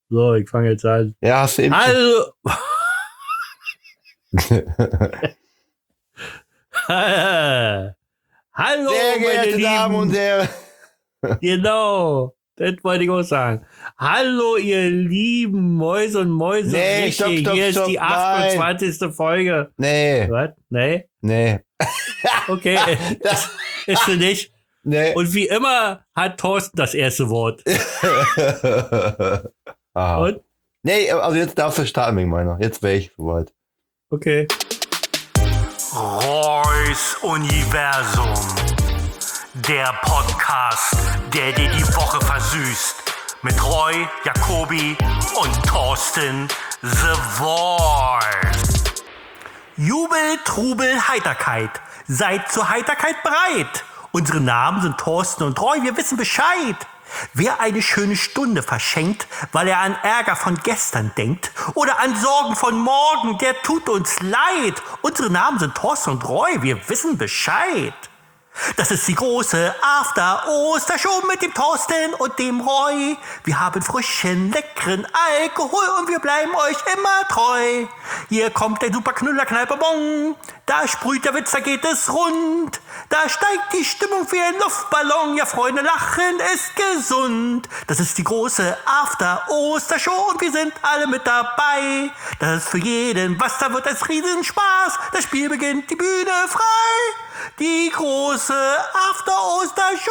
So, ich fange jetzt an. Ja, hast du eben. Also. Hallo, Sehr geehrte Damen und Herren. Genau, das wollte ich auch sagen. Hallo, ihr lieben Mäuse und Mäuse. Nee, stopp, Hier ist die 28. Folge. Nee. Was? Nee? Nee. Okay, ist sie nicht. Nee. Und wie immer hat Thorsten das erste Wort. Aha. Und? Nee, also jetzt darfst du starten wegen meiner. Jetzt wäre ich soweit. Okay. Roy's Universum. Der Podcast, der dir die Woche versüßt. Mit Roy, Jacobi und Thorsten The Voice. Jubel, Trubel, Heiterkeit. Seid zur Heiterkeit bereit. Unsere Namen sind Thorsten und Roy, wir wissen Bescheid. Wer eine schöne Stunde verschenkt, weil er an Ärger von gestern denkt oder an Sorgen von morgen, der tut uns leid. Unsere Namen sind Thorsten und Roy, wir wissen Bescheid. Das ist die große After-Oster-Show mit dem Thorsten und dem Roy. Wir haben frischen, leckeren Alkohol und wir bleiben euch immer treu. Hier kommt der Superknüller-Knallbonbon. Da sprüht der Witz, da geht es rund. Da steigt die Stimmung wie ein Luftballon. Ja, Freunde, lachen ist gesund. Das ist die große After-Oster-Show und wir sind alle mit dabei. Das ist für jeden was, da wird es Riesenspaß. Das Spiel beginnt, die Bühne frei. Die große After-Oster-Show.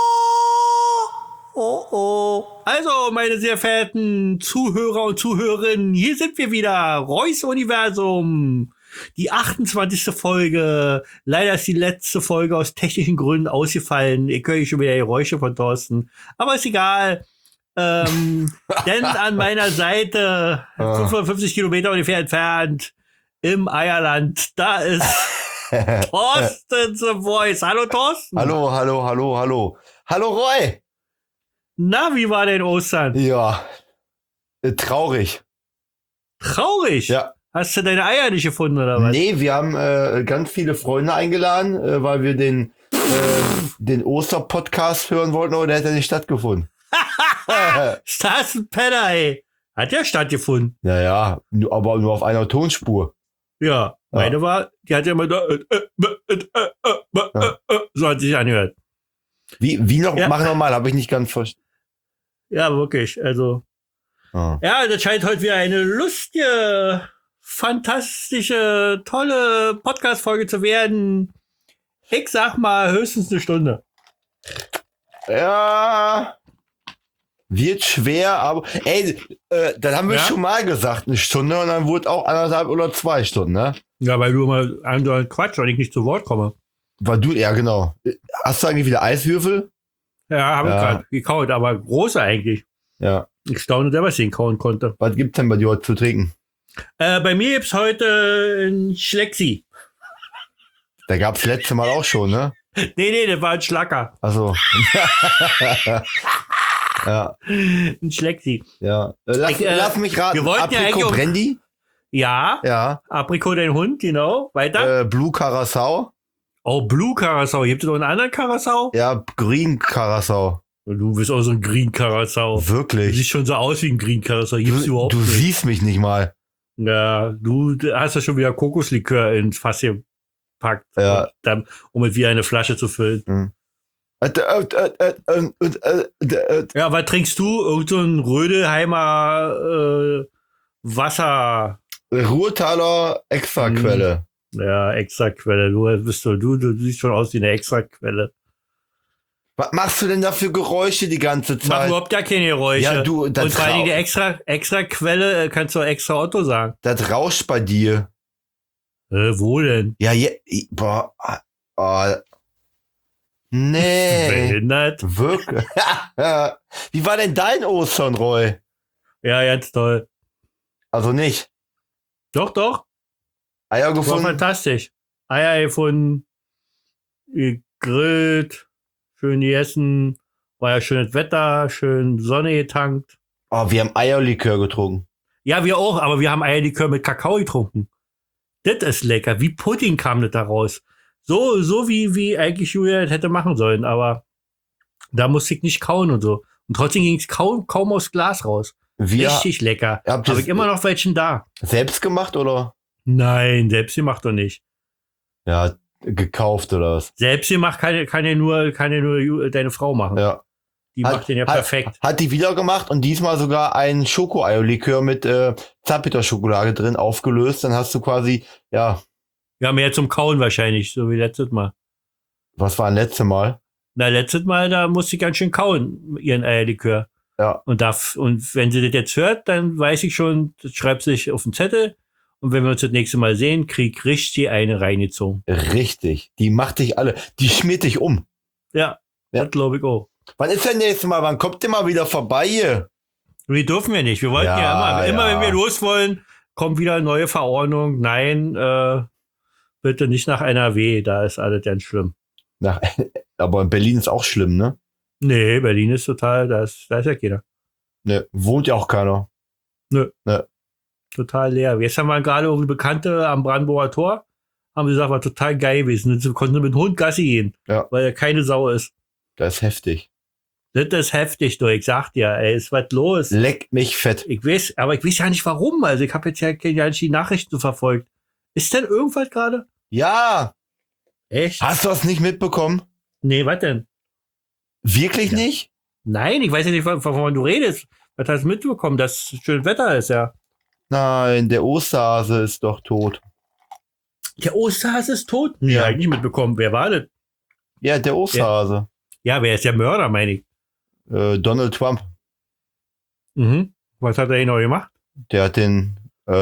Oh, oh. Also, meine sehr verehrten Zuhörer und Zuhörerinnen, hier sind wir wieder. Roy's Universum. Die 28. Folge. Leider ist die letzte Folge aus technischen Gründen ausgefallen. Ich höre schon wieder Geräusche von Thorsten. Aber ist egal. Denn an meiner Seite, 550 Kilometer ungefähr entfernt, im Eierland, da ist Thorsten The Voice. Hallo Thorsten. Hallo. Hallo Roy. Na, wie war denn Ostern? Ja. Traurig. Traurig? Ja. Hast du deine Eier nicht gefunden, oder was? Nee, wir haben ganz viele Freunde eingeladen, weil wir den Oster-Podcast hören wollten, aber der hat ja nicht stattgefunden. Ist das ein Penner, ey? Hat ja stattgefunden. Naja, aber nur auf einer Tonspur. Ja, meine war, die hat ja immer so hat sich angehört. Wie noch? Ja. Mach nochmal, habe ich nicht ganz verstanden. Ja, wirklich, also. Ja, das scheint heute wieder eine lustige, fantastische, tolle Podcast-Folge zu werden. Ich sag mal höchstens eine Stunde. Ja, wird schwer, aber dann haben wir schon mal gesagt, eine Stunde und dann wurde auch 1,5 oder 2 Stunden, ne? Ja, weil du immer andauernd Quatsch, weil ich nicht zu Wort komme. Weil du, ja genau. Hast du eigentlich wieder Eiswürfel? Ja, habe ich gerade gekaut, aber große eigentlich. Ja. Ich staune, der was den kauen konnte. Was gibt's denn bei dir heute zu trinken? Bei mir gibt's heute ein Schlecksi. Da gab's letzte Mal auch schon, ne? Nee, das war ein Schlacker. Also. Ja. Ein Schlecksi. Ja. Lass mich raten. Wir wollten ja Aprikot Brandy? Ja. Ja. Aprikot, dein Hund, genau. Weiter. Blue Curacao? Oh, Blue Curacao. Gibt es noch einen anderen Curacao? Ja, Green Curacao. Du bist auch so ein Green Curacao. Du Wirklich? siehst schon so aus wie ein Green Curacao. Gibt's überhaupt Du nicht. siehst mich nicht mal. Ja, du hast ja schon wieder Kokoslikör ins Fass gepackt. Ja. Um es wie eine Flasche zu füllen. Mhm. Ja, was trinkst du? Irgend so ein Rödelheimer Wasser. Ruhrtaler Extraquelle. Ja, Extraquelle. Du siehst schon aus wie eine Extraquelle. Was machst du denn da für Geräusche die ganze Ich mach Zeit? überhaupt gar keine Geräusche. Ja, du, und vor allem die Extraquelle kannst du extra Otto sagen. Das rauscht bei dir. Wo denn? Ja, boah. Nee. Behindert. Wirklich. Wie war denn dein Ostern, Roy? Ja, ganz toll. Also nicht. Doch. Eier War gefunden? fantastisch. Eier gefunden, gegrillt, schön gegessen, war ja schönes Wetter, schön Sonne getankt. Oh, wir haben Eierlikör getrunken. Ja, wir auch, aber wir haben Eierlikör mit Kakao getrunken. Das ist lecker. Wie Pudding kam das da raus. So wie eigentlich Julia das hätte machen sollen, aber da musste ich nicht kauen und so. Und trotzdem ging es kaum aus Glas raus. Richtig lecker. Habe ich immer noch welchen da. Selbst gemacht oder? Nein, selbst gemacht doch nicht. Ja, gekauft oder was? Selbst gemacht kann ja nur deine Frau machen. Ja. Die macht den ja perfekt. Hat die wieder gemacht und diesmal sogar ein Schoko-Eierlikör mit Zartbitterschokolade drin aufgelöst. Dann hast du quasi, ja. Ja, mehr zum Kauen wahrscheinlich, so wie letztes Mal. Was war ein letztes Mal? Na, letztes Mal, da musste ich ganz schön kauen, ihren Eierlikör. Ja. Und wenn sie das jetzt hört, dann weiß ich schon, das schreibt sich auf den Zettel. Und wenn wir uns das nächste Mal sehen, krieg richtig eine reingezogen. Richtig. Die macht dich alle. Die schmiert dich um. Ja. Das glaube ich auch. Wann ist denn nächstes Mal? Wann kommt ihr mal wieder vorbei hier? Wir dürfen wir nicht. Wir wollten immer wenn wir los wollen, kommt wieder eine neue Verordnung. Nein, bitte nicht nach NRW. Da ist alles ganz schlimm. Aber in Berlin ist auch schlimm, ne? Nee, Berlin ist total, da ist ja keiner. Ne, wohnt ja auch keiner. Nö. Ne. Total leer. Jetzt haben wir gerade irgendwie Bekannte am Brandenburger Tor, haben gesagt, war total geil gewesen. Sie konnten mit dem Hund Gassi gehen, weil er keine Sau ist. Das ist heftig. Das ist heftig, du. Ich sag dir, ey, ist was los. Leck mich fett. Aber ich weiß ja nicht warum. Also ich habe jetzt ja nicht die Nachrichten verfolgt. Ist denn irgendwas gerade? Ja. Echt? Hast du das nicht mitbekommen? Nee, was denn? Wirklich nicht? Nein, ich weiß ja nicht, wovon du redest. Was hast du mitbekommen, dass schön Wetter ist, ja? Nein, der Osterhase ist doch tot. Der Osterhase ist tot? Nee, hab ich nicht mitbekommen. Wer war das? Ja, der Osterhase. Ja, wer ist der Mörder, meine ich? Donald Trump. Mhm. Was hat er hier noch gemacht? Der hat den,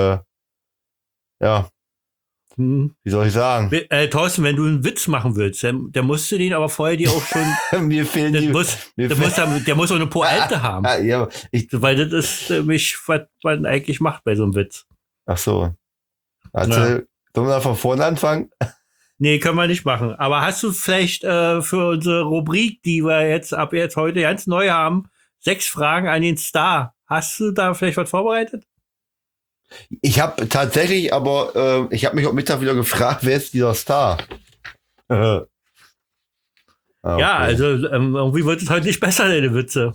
wie soll ich sagen? Thorsten, wenn du einen Witz machen willst, der musst du den aber vorher dir auch schon. Mir fehlen der muss auch eine Pointe haben. Ja, weil das ist nämlich, was man eigentlich macht bei so einem Witz. Ach so. Sollen wir da von vorne anfangen? Nee, können wir nicht machen. Aber hast du vielleicht für unsere Rubrik, die wir jetzt ab heute ganz neu haben, 6 Fragen an den Star. Hast du da vielleicht was vorbereitet? Ich habe tatsächlich, aber ich habe mich heute Mittag wieder gefragt, wer ist dieser Star? Okay. Ja, also irgendwie wird es heute nicht besser, deine Witze.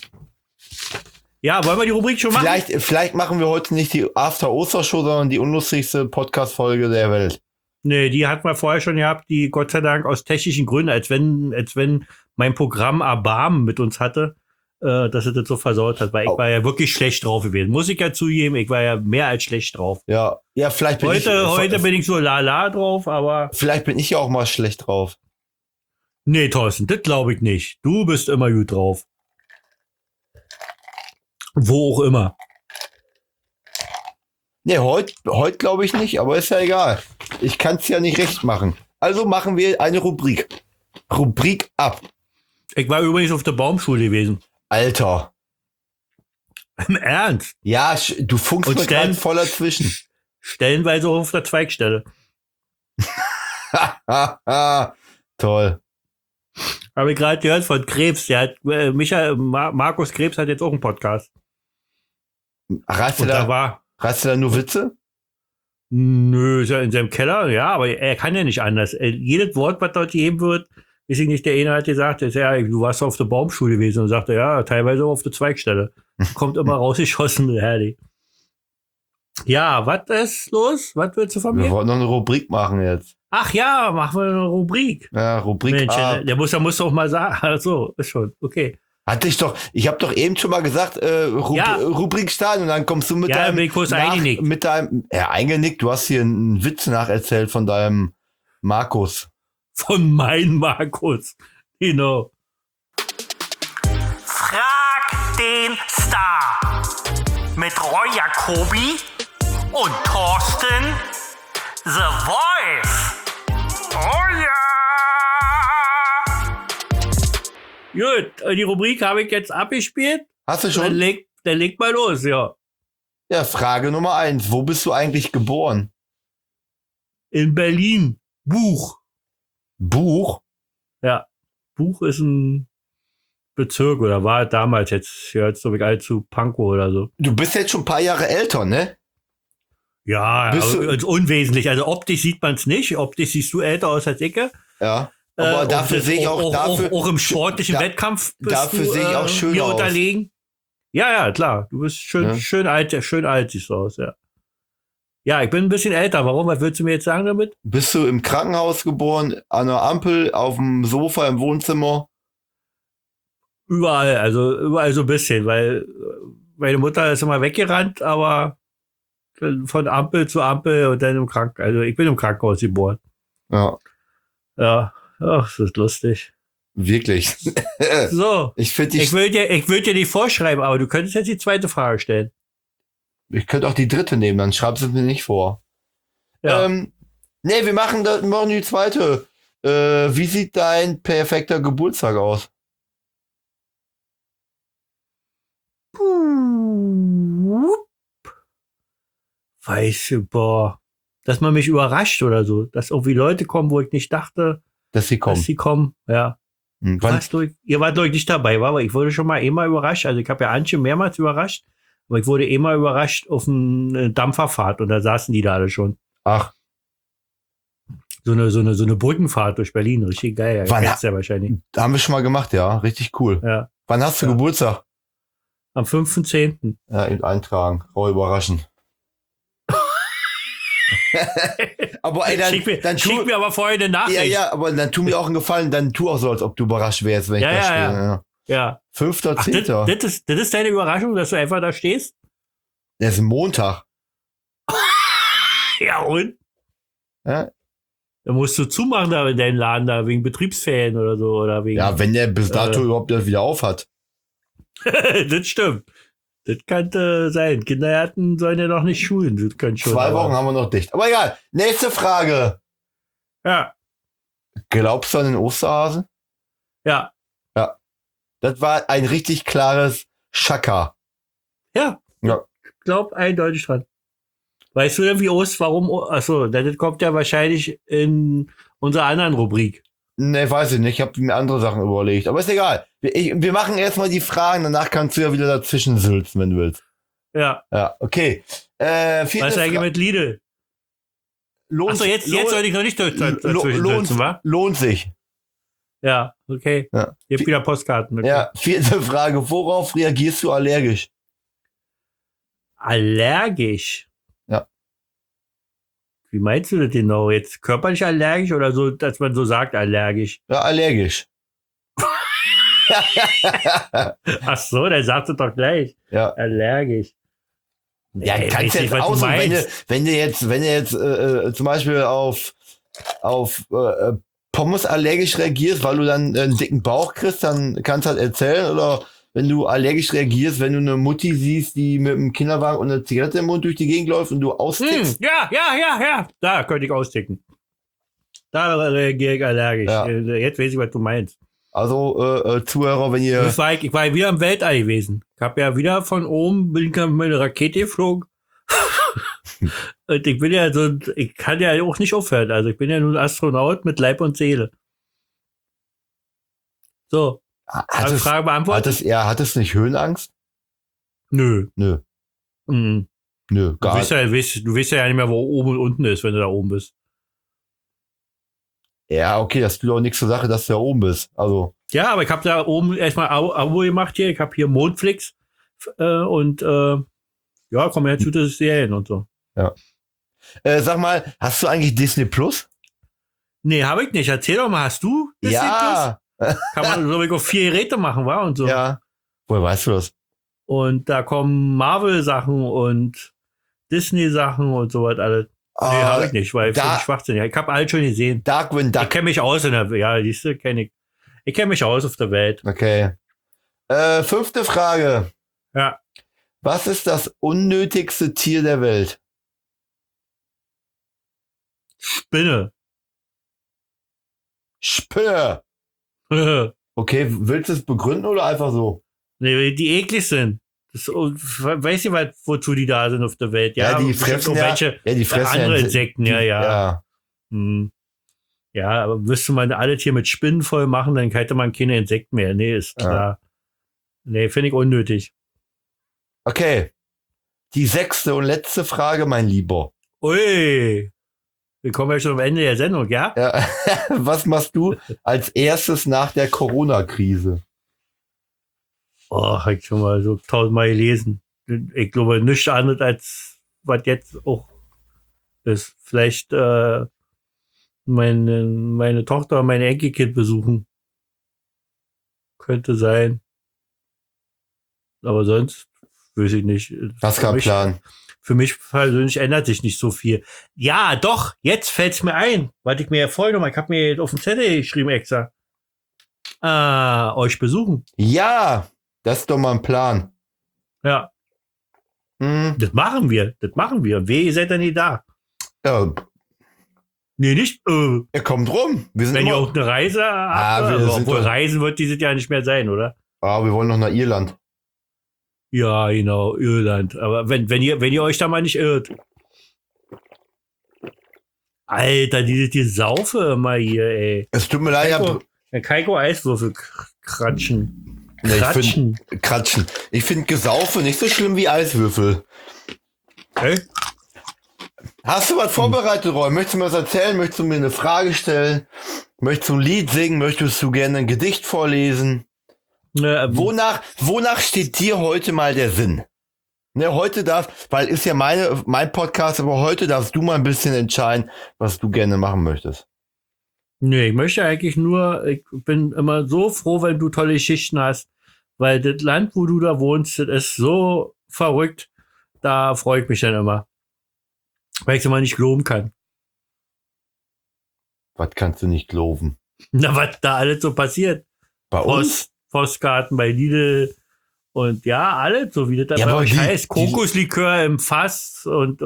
Ja, wollen wir die Rubrik schon machen? Vielleicht machen wir heute nicht die After-Oster-Show, sondern die unlustigste Podcast-Folge der Welt. Nee, die hatten wir vorher schon gehabt, die Gott sei Dank aus technischen Gründen, als wenn mein Programm Erbarmen mit uns hatte, dass es das so versaut hat, weil ich war ja wirklich schlecht drauf gewesen. Muss ich ja zugeben, ich war ja mehr als schlecht drauf. Ja, vielleicht bin heute bin ich so lala drauf, aber... Vielleicht bin ich ja auch mal schlecht drauf. Nee, Thorsten, das glaube ich nicht. Du bist immer gut drauf. Wo auch immer. Nee, heute glaube ich nicht, aber ist ja egal. Ich kann es ja nicht recht machen. Also machen wir eine Rubrik. Rubrik ab. Ich war übrigens auf der Baumschule gewesen. Alter. Im Ernst? Ja, du funkst mir gerade voll dazwischen. Stellenweise auch auf der Zweigstelle. Toll. Habe ich gerade gehört von Krebs. Der hat, Markus Krebs hat jetzt auch einen Podcast. Reißt du da nur Witze? Nö, ist ja in seinem Keller, ja, aber er kann ja nicht anders. Jedes Wort, was dort gegeben wird, ist nicht der eine hat gesagt, du warst auf der Baumschule gewesen und sagte, ja, teilweise auch auf der Zweigstelle. Kommt immer rausgeschossen, herrlich. Ja, was ist los? Was willst du von mir? Wir wollten noch eine Rubrik machen jetzt. Ach ja, machen wir eine Rubrik. Ja, Rubrik. Mensch, der muss auch mal sagen. Also, ist schon, okay. Ich habe doch eben schon mal gesagt, Rubrik starten und dann kommst du mit deinem eingenickt, du hast hier einen Witz nacherzählt von deinem Markus. Von meinem Markus, genau. Frag den Star mit Roy Jacobi und Thorsten The Voice. Oh ja! Gut, die Rubrik habe ich jetzt abgespielt. Hast du schon? Dann leg mal los, ja. Ja, Frage Nummer 1. Wo bist du eigentlich geboren? In Berlin. Buch. Buch? Ja. Buch ist ein Bezirk oder war damals, jetzt hört so wie allzu Pankow oder so. Du bist jetzt schon ein paar Jahre älter, ne? Ja, also unwesentlich. Also optisch sieht man es nicht. Optisch siehst du älter aus als ich. Ja. Aber dafür sehe ich auch im sportlichen Wettkampf dafür sehe ich auch schön mir aus. unterlegen. Ja, klar. Du bist schön alt siehst du aus, ja. Ja, ich bin ein bisschen älter. Warum? Was willst du mir jetzt sagen damit? Bist du im Krankenhaus geboren, an der Ampel, auf dem Sofa im Wohnzimmer? Überall so ein bisschen, weil meine Mutter ist immer weggerannt, aber von Ampel zu Ampel und dann im Krankenhaus. Also ich bin im Krankenhaus geboren. Ja. Ja, ach, das ist lustig. Wirklich. So, ich will dir nicht vorschreiben, aber du könntest jetzt die zweite Frage stellen. Ich könnte auch die dritte nehmen, dann schreibst du mir nicht vor. Ja. Nee, wir machen die zweite. Wie sieht dein perfekter Geburtstag aus? Weißt du, dass man mich überrascht oder so. Dass irgendwie Leute kommen, wo ich nicht dachte, dass sie kommen. Ja. Ihr wart, glaube ich, nicht dabei, aber ich wurde schon mal überrascht. Also ich habe ja Antje mehrmals überrascht, aber ich wurde überrascht auf eine Dampferfahrt und da saßen die da alle schon. Ach. So eine Brückenfahrt durch Berlin, richtig geil. Ja, wahrscheinlich. Haben wir schon mal gemacht, ja. Richtig cool. Ja. Wann hast du Geburtstag? Am 5.10. Ja, eintragen. Überraschen. Aber ey, schick mir aber vorher eine Nachricht. Ja, aber dann tu mir auch einen Gefallen, dann tu auch so, als ob du überrascht wärst, wenn ich da stehe. Ja. 5.10. Das ist deine Überraschung, dass du einfach da stehst? Das ist ein Montag. Ja, und? Ja? Da musst du zumachen da in deinen Laden da, wegen Betriebsferien oder so. Oder wegen, ja, wenn der bis dato überhaupt wieder auf hat. Das stimmt. Das könnte sein. Kindergärten sollen ja noch nicht schulen. Das kann schon. 2 Wochen haben wir noch dicht. Aber egal. Nächste Frage. Ja. Glaubst du an den Osterhasen? Ja. Ja. Das war ein richtig klares Schaka. Ja. Ich glaub eindeutig dran. Weißt du denn, warum? Achso, das kommt ja wahrscheinlich in unserer anderen Rubrik. Ne, weiß ich nicht. Ich habe mir andere Sachen überlegt. Aber ist egal. Wir machen erstmal die Fragen, danach kannst du ja wieder dazwischen sülzen, wenn du willst. Ja. Ja, okay. Was ist eigentlich mit Lidl? Achso, jetzt soll ich noch nicht dazwischen sülzen, wa? Lohnt sich. Ja, okay. Ja. Ihr habt wieder Postkarten mit. Ja, 4. Frage. Worauf reagierst du allergisch? Allergisch? Ja. Wie meinst du das genau? Jetzt körperlich allergisch oder so, dass man so sagt allergisch? Ja, allergisch. Ach so, der sagt es doch gleich. Ja. Allergisch. Ja, kannst du jetzt aussuchen, wenn du jetzt zum Beispiel auf Pommes allergisch reagierst, weil du dann einen dicken Bauch kriegst, dann kannst du halt erzählen. Oder wenn du allergisch reagierst, wenn du eine Mutti siehst, die mit einem Kinderwagen und einer Zigarette im Mund durch die Gegend läuft und du austickst. Ja. Da könnte ich austicken. Da reagiere ich allergisch. Ja. Jetzt weiß ich, was du meinst. Also, Zuhörer, wenn ihr... Ich war wieder im Weltall gewesen. Ich habe ja wieder von oben, bin ich mit einer Rakete geflogen. Und ich kann ja auch nicht aufhören. Also ich bin ja nun Astronaut mit Leib und Seele. So. Frage beantwortet? Hat es nicht Höhenangst? Nö. Nö, gar nicht. Du weißt ja nicht mehr, wo oben und unten ist, wenn du da oben bist. Ja, okay, das tut auch nichts zur Sache, dass du da oben bist. Also. Ja, aber ich habe da oben erstmal Abo gemacht hier. Ich habe hier Mondflix und kommen jetzt gute Serien und so. Ja. Sag mal, hast du eigentlich Disney Plus? Nee, habe ich nicht. Erzähl doch mal, hast du Disney Plus? Kann man, glaube ich, auf 4 Geräte machen, wa? Und so. Ja. Woher weißt du das? Und da kommen Marvel-Sachen und Disney-Sachen und so was alles. Nee, habe ich nicht, weil ich finde Schwachsinn. Ich habe alles schon gesehen. Darkwing Duck. Ich kenne mich aus siehst du, kenne ich. Ich kenne mich aus auf der Welt. Okay. 5. Frage. Ja. Was ist das unnötigste Tier der Welt? Spinne. Okay, willst du es begründen oder einfach so? Nee, die eklig sind. Weißt du, wozu die da sind auf der Welt? Ja, die fressen die fressen andere Insekten, ja. Hm. Ja, aber müsste man alles hier mit Spinnen voll machen, dann hätte man keine Insekten mehr. Nee, ist klar. Nee, finde ich unnötig. Okay. Die 6. und letzte Frage, mein Lieber. Ui. Wir kommen ja schon am Ende der Sendung, ja? Ja. Was machst du als erstes nach der Corona-Krise? Oh, hab ich schon mal so 1000-mal gelesen. Ich glaube, nichts anderes als was jetzt auch ist. Vielleicht meine Tochter, mein Enkelkind besuchen. Könnte sein. Aber sonst weiß ich nicht. Hast keinen Plan. Für mich persönlich ändert sich nicht so viel. Ja, doch, jetzt fällt es mir ein. Was ich mir ja vorher nochmal, ich habe mir auf den Zettel geschrieben extra. Euch besuchen. Ja, das ist doch mal ein Plan. Ja. Das machen wir. Ihr seid dann nicht da. Ja. Nee, nicht. Er kommt rum. Wir sind wenn ihr auch eine Reise habt. Obwohl Reisen wird dieses Jahr nicht mehr sein, oder? Ah, wir wollen noch nach Irland. Ja, genau, Irland. Aber wenn ihr euch da mal nicht irrt. Alter, die Saufe mal hier, ey. Es tut mir leid, Kaiko Eiswürfel kratschen. Kratschen. Ich finde Gesaufe nicht so schlimm wie Eiswürfel. Hey? Hast du was vorbereitet, Roy? Möchtest du mir was erzählen? Möchtest du mir eine Frage stellen? Möchtest du ein Lied singen? Möchtest du gerne ein Gedicht vorlesen? Wonach steht dir heute mal der Sinn? Ne, heute weil ist ja mein Podcast, aber heute darfst du mal ein bisschen entscheiden, was du gerne machen möchtest. Nee, ich möchte eigentlich nur, ich bin immer so froh, wenn du tolle Geschichten hast, weil das Land, wo du da wohnst, das ist so verrückt, da freue ich mich dann immer. Weil ich es immer nicht glauben kann. Was kannst du nicht glauben? Na, was da alles so passiert. Bei uns? Postkarten bei Lidl und ja, alles so wie das da heißt. Kokoslikör im Fass und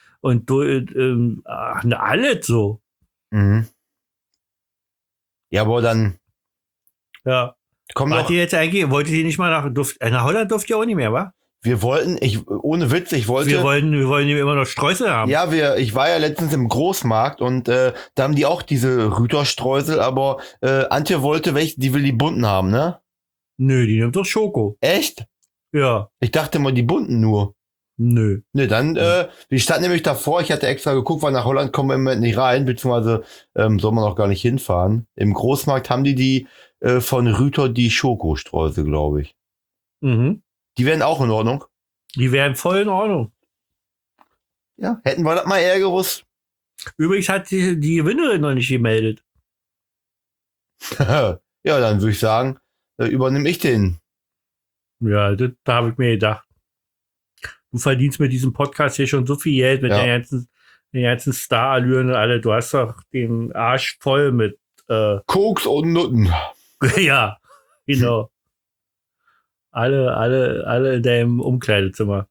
alles so. Mhm. Ja, aber dann. Ja. Wart ihr jetzt eigentlich, wolltet ihr nicht mal nach Holland durft ihr auch nicht mehr, wa? Wir wollten, ohne Witz, wir wollen immer noch Streusel haben. Ja, ich war ja letztens im Großmarkt und da haben die auch diese Rüterstreusel, aber Antje wollte die will die bunten haben, ne? Nö, die nimmt doch Schoko. Echt? Ja. Ich dachte mal, die bunten nur. Nö. Ne, dann, wir standen nämlich davor, ich hatte extra geguckt, weil nach Holland kommen wir im Moment nicht rein, beziehungsweise soll man noch gar nicht hinfahren. Im Großmarkt haben die von Rüter die Schokostreusel, glaube ich. Mhm. Die wären auch in Ordnung. Die wären voll in Ordnung. Ja, hätten wir das mal eher gewusst. Übrigens hat die Gewinnerin noch nicht gemeldet. Ja, dann würde ich sagen, übernehme ich den. Ja, da habe ich mir gedacht. Du verdienst mit diesem Podcast hier schon so viel Geld, mit den ganzen Star-Allüren und alle. Du hast doch den Arsch voll mit Koks und Nutten. Ja, genau. Alle in deinem Umkleidezimmer.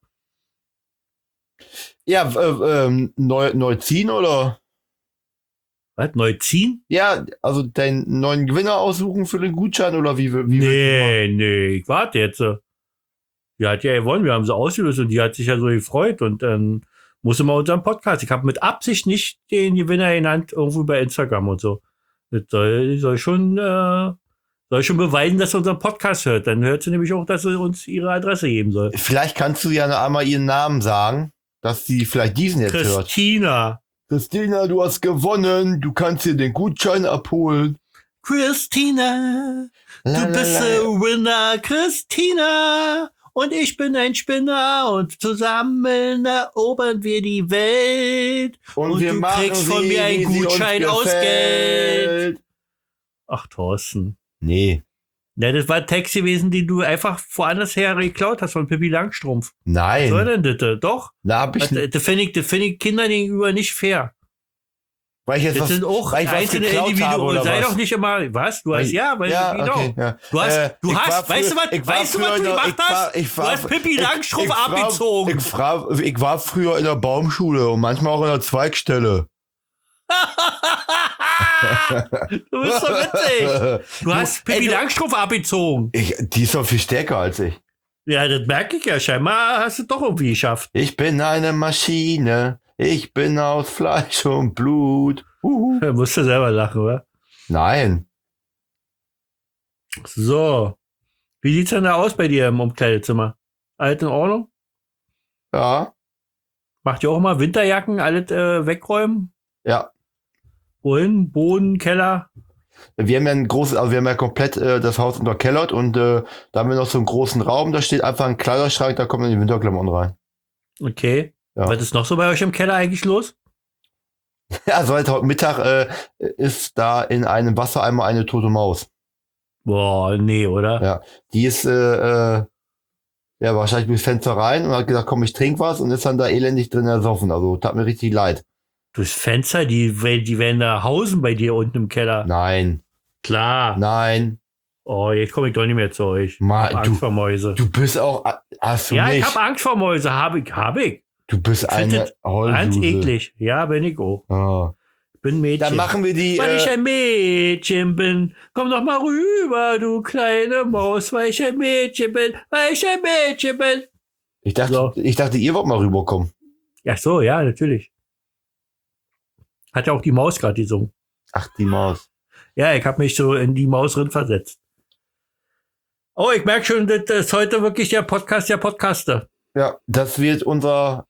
Ja, neu ziehen oder? Was? Neu ziehen? Ja, also deinen neuen Gewinner aussuchen für den Gutschein oder wie Nee, ich warte jetzt. Die hat ja gewonnen, wir haben sie ausgelöst und die hat sich ja so gefreut und dann musste mal unseren Podcast. Ich habe mit Absicht nicht den Gewinner genannt, irgendwo bei Instagram und so. Das soll schon beweisen, dass er unseren Podcast hört. Dann hört sie nämlich auch, dass sie uns ihre Adresse geben soll. Vielleicht kannst du ja noch einmal ihren Namen sagen, dass sie vielleicht diesen jetzt hört. Christina, du hast gewonnen. Du kannst dir den Gutschein abholen. Christina, du bist der Winner, Christina. Und ich bin ein Spinner und zusammen erobern wir die Welt. Und du kriegst von mir einen Gutschein aus Geld. Ach, Thorsten. Nee. Ja, das war ein Text gewesen, den du einfach woanders her geklaut hast von Pippi Langstrumpf. Nein. Was soll denn das? Doch. Da hab ich das finde ich Kindern gegenüber nicht fair. Weil ich jetzt das sind auch einzelne Individuen. Sei doch nicht immer, was? Du hast, genau. Okay, ja. Du hast, weißt du, was du gemacht hast? Du hast Pippi Langstrumpf abgezogen. Ich war früher in der Baumschule und manchmal auch in der Zweigstelle. Du bist so witzig. Du hast Pippi Langstrumpf abgezogen. Die ist doch viel stärker als ich. Ja, das merke ich ja. Scheinbar hast du doch irgendwie geschafft. Ich bin eine Maschine. Ich bin aus Fleisch und Blut. Da musst du selber lachen, oder? Nein. So. Wie sieht's denn da aus bei dir im Umkleidezimmer? Alles in Ordnung? Ja. Macht ihr auch mal Winterjacken, alles wegräumen? Ja. Wohin? Boden, Keller? Wir haben ja ein großes, also wir haben ja komplett das Haus unterkellert und da haben wir noch so einen großen Raum, da steht einfach ein Kleiderschrank, da kommen dann die Winterklamotten rein. Okay. Ja. Was ist noch so bei euch im Keller eigentlich los? Also heute Mittag ist da in einem Wassereimer eine tote Maus. Boah, nee, oder? Ja, die ist ja wahrscheinlich durchs Fenster rein und hat gesagt, komm, ich trink was und ist dann da elendig drin ersoffen. Also tat mir richtig leid. Durchs Fenster, die werden da hausen bei dir unten im Keller. Nein, Klar. nein. Oh, jetzt komme ich doch nicht mehr zu euch. Ma- Ich hab Angst vor Mäuse. Du bist auch, hast du Ja, nicht. ich habe Angst vor Mäuse. Hab ich. Du bist find eine das Ganz Heulsuse. eklig. Ja, bin ich auch. Ah. Bin Mädchen. Dann machen wir die. Weil ich ein Mädchen bin. Komm doch mal rüber, du kleine Maus, weil ich ein Mädchen bin. Weil ich ein Mädchen bin. ich dachte, so. ihr wollt mal rüberkommen. Ach so, ja, natürlich. Hat ja auch die Maus gerade gesungen. Ach, die Maus. Ja, ich habe mich so in die Maus drin versetzt. Oh, ich merke schon, das ist heute wirklich der Podcast der Podcaster. Ja, das wird unser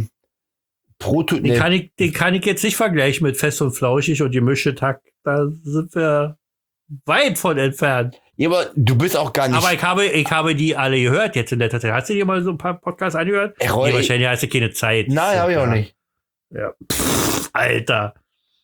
Proto. Den kann ich jetzt nicht vergleichen mit Fest und Flauschig und gemischte Takt. Da sind wir weit von entfernt. Ja, aber du bist auch gar nicht. Aber ich habe die alle gehört jetzt in letzter Zeit. Hast du dir mal so ein paar Podcasts angehört? Ey, Roy, Wahrscheinlich hast du keine Zeit. Nein, habe ich auch nicht. Ja. Pff, Alter.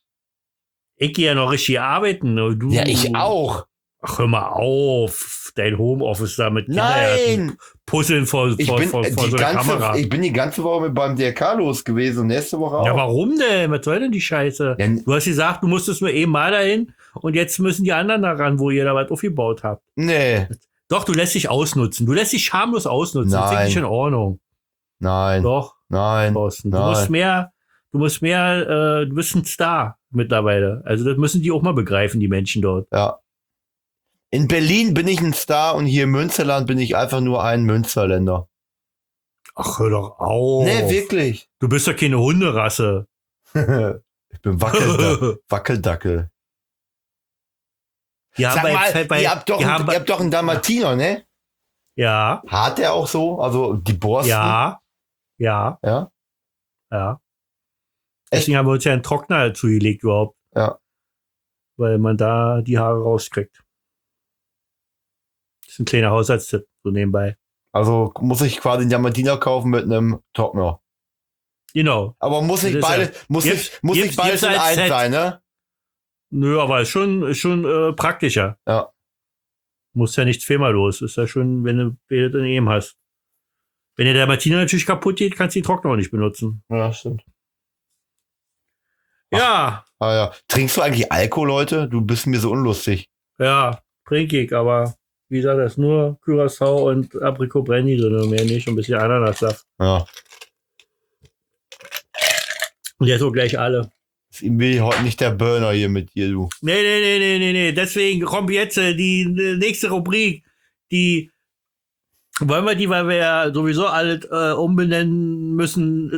Ich gehe ja noch richtig arbeiten. Und du, Ja, ich auch. Ach, hör mal auf. Dein Homeoffice da mit Nein! Puzzeln vor Ich bin, so einer Kamera. ich bin die ganze Woche mit beim DRK los gewesen und nächste Woche auch. Ja, warum denn? Was soll denn die Scheiße? Ja, Du hast gesagt, du musstest nur eben mal dahin und jetzt müssen die anderen da ran, wo ihr da was aufgebaut habt. Nee, Doch, du lässt dich ausnutzen. Du lässt dich schamlos ausnutzen. Das finde ich in Ordnung. nein, Doch, nein, Thorsten. Du nein. musst mehr, du bist ein Star mittlerweile. Also das müssen die auch mal begreifen, die Menschen dort. Ja. In Berlin bin ich ein Star und hier im Münsterland bin ich einfach nur ein Münsterländer. Ach, hör doch auf. Nee, wirklich. Du bist doch keine Hunderasse. Ich bin Wackeldackel. Ja, Sag mal, ihr habt doch einen Dalmatiner, ne? Ja, Hat der auch so? Also die Borsten? ja. Ja? Deswegen haben wir uns ja einen Trockner zugelegt überhaupt. Ja. Weil man da die Haare rauskriegt. Das ist ein kleiner Haushaltstipp, so nebenbei. Also muss ich quasi einen Dalmatiner kaufen mit einem Trockner. Genau. Aber muss nicht Das ist beides, ja- muss gibt's- nicht beides in als eins Set. sein, ne? Nö, aber ist schon praktischer. Ja. Muss ja nicht zweimal los. Ist ja schon, wenn du beide in eben hast. Wenn der Dalmatiner natürlich kaputt geht, kannst du den Trockner auch nicht benutzen. Ja, stimmt. Ja, Ah ja. Trinkst du eigentlich Alkohol, Leute? Du bist mir so unlustig. ja, trinke ich, aber wie gesagt, da ist nur Curaçao und Aprikot Brandy drin und mehr nicht und ein bisschen Ananassaft. Ja. Und jetzt so gleich alle. Ich will heute nicht der Burner hier mit dir, du. Nee. Deswegen kommt jetzt die nächste Rubrik. Die wollen wir die, weil wir ja sowieso alles umbenennen müssen.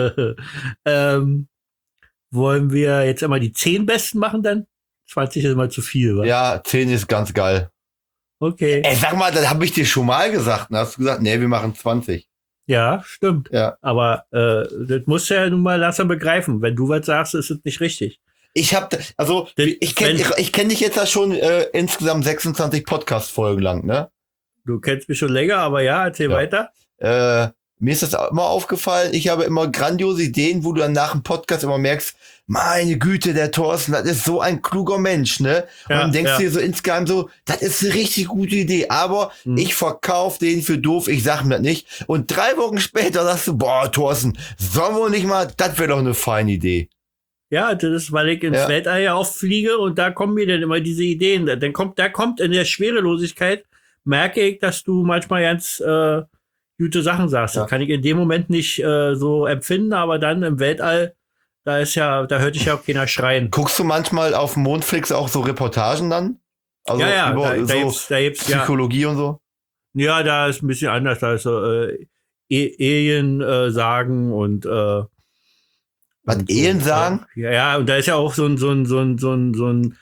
Wollen wir jetzt einmal die 10 Besten machen dann? 20 ist immer zu viel, wa? Ja, 10 ist ganz geil. Okay. Ey, sag mal, das habe ich dir schon mal gesagt. Dann hast du gesagt, nee, wir machen 20. Ja, stimmt. Ja. Aber das musst du ja nun mal langsam begreifen. Wenn du was sagst, ist es nicht richtig. Ich habe, also ich kenn dich jetzt ja schon insgesamt 26 Podcast-Folgen lang, ne? Du kennst mich schon länger, aber ja, erzähl Ja. weiter. Mir ist das auch immer aufgefallen. Ich habe immer grandiose Ideen, wo du dann nach dem Podcast immer merkst, meine Güte, der Thorsten, das ist so ein kluger Mensch, ne? Und Ja, dann denkst ja. du dir so insgeheim so, das ist eine richtig gute Idee, aber ich verkauf den für doof, ich sag mir das nicht. Und 3 Wochen später sagst du, boah, Thorsten, sollen wir nicht mal, das wäre doch eine feine Idee. Ja, das ist, weil ich ins Ja. Weltall ja oft fliege und da kommen mir dann immer diese Ideen. Da kommt in der Schwerelosigkeit, merke ich, dass du manchmal ganz gute Sachen sagst. Ja. Das kann ich in dem Moment nicht so empfinden, aber dann im Weltall, da hört dich ja auch keiner schreien. Guckst du manchmal auf Mondflix auch so Reportagen dann? Also Ja, über da so gibt's ja. Psychologie und so? Ja, da ist ein bisschen anders. Da ist so Ehen sagen und Was, und Ehen sagen? Ja, und da ist ja auch so ein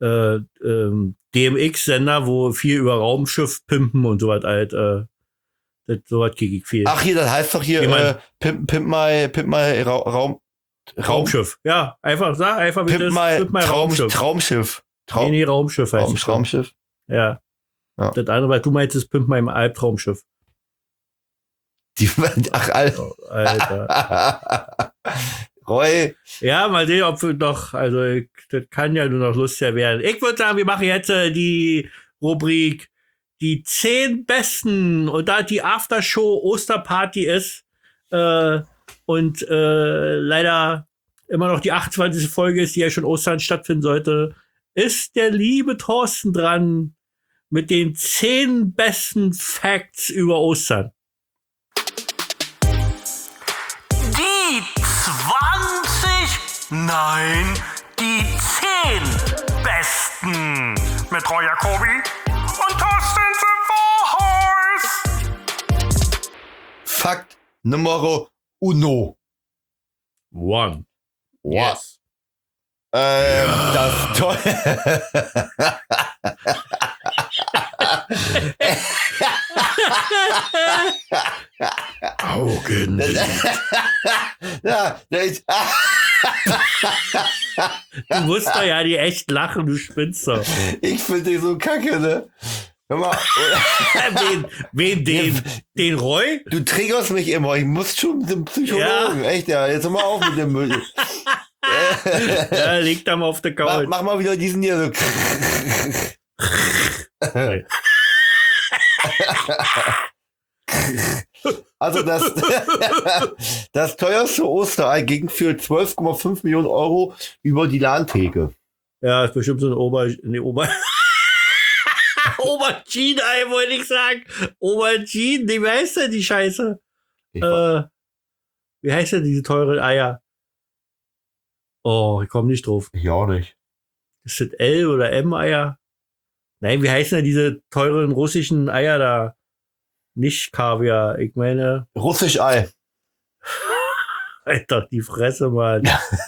DMX-Sender, wo viel über Raumschiff pimpen und sowas halt. Sowas krieg ich viel. Ach hier, das heißt doch hier, Wie man- Pimp my Raumschiff. Raumschiff. Ja, einfach, sag einfach, wie Pimp das my Raumschiff. Traumschiff. Nee, Raumschiff heißt es. Raumschiff? Ja. Ja. Das andere, weil du meinst, es pimpt mein Albtraumschiff. Ach, Alter. Oh, Alter. Roy. Ja, mal sehen, ob wir noch, also das kann ja nur noch lustiger werden. Ich würde sagen, wir machen jetzt die Rubrik die 10 besten, und da die Aftershow Osterparty ist und leider immer noch die 28. Folge ist, die ja schon Ostern stattfinden sollte, ist der liebe Thorsten dran mit den 10 besten Facts über Ostern. Die 20, nein, die 10 besten mit Roy Jacobi und Thorsten Sevorhorst. Fakt Numero uno. One. Yes. Das toll. Augen. Ja, Du musst doch ja die echt lachen, du spinnst doch. ich finde dich so kacke, ne? Hör mal, wen den Roy? du triggerst mich immer. Ich muss schon zum Psychologen. Ja. Echt, ja. Jetzt hör mal auf mit dem Müll. Ja, liegt da mal auf der Couch. Mach mal wieder diesen hier so. Also das teuerste Osterei ging für 12,5 Millionen Euro über die Ladentheke. Ja, ist bestimmt so ein Aubergine-Ei, wollte ich sagen. Aubergine, wie heißt denn die Scheiße? Wie heißt denn diese teuren Eier? Oh, ich komme nicht drauf. Ich auch nicht. Ist das L- oder M-Eier? Nein, wie heißen denn diese teuren russischen Eier da? Nicht Kaviar, ich meine... Russisch Ei. Alter, die Fresse, Mann.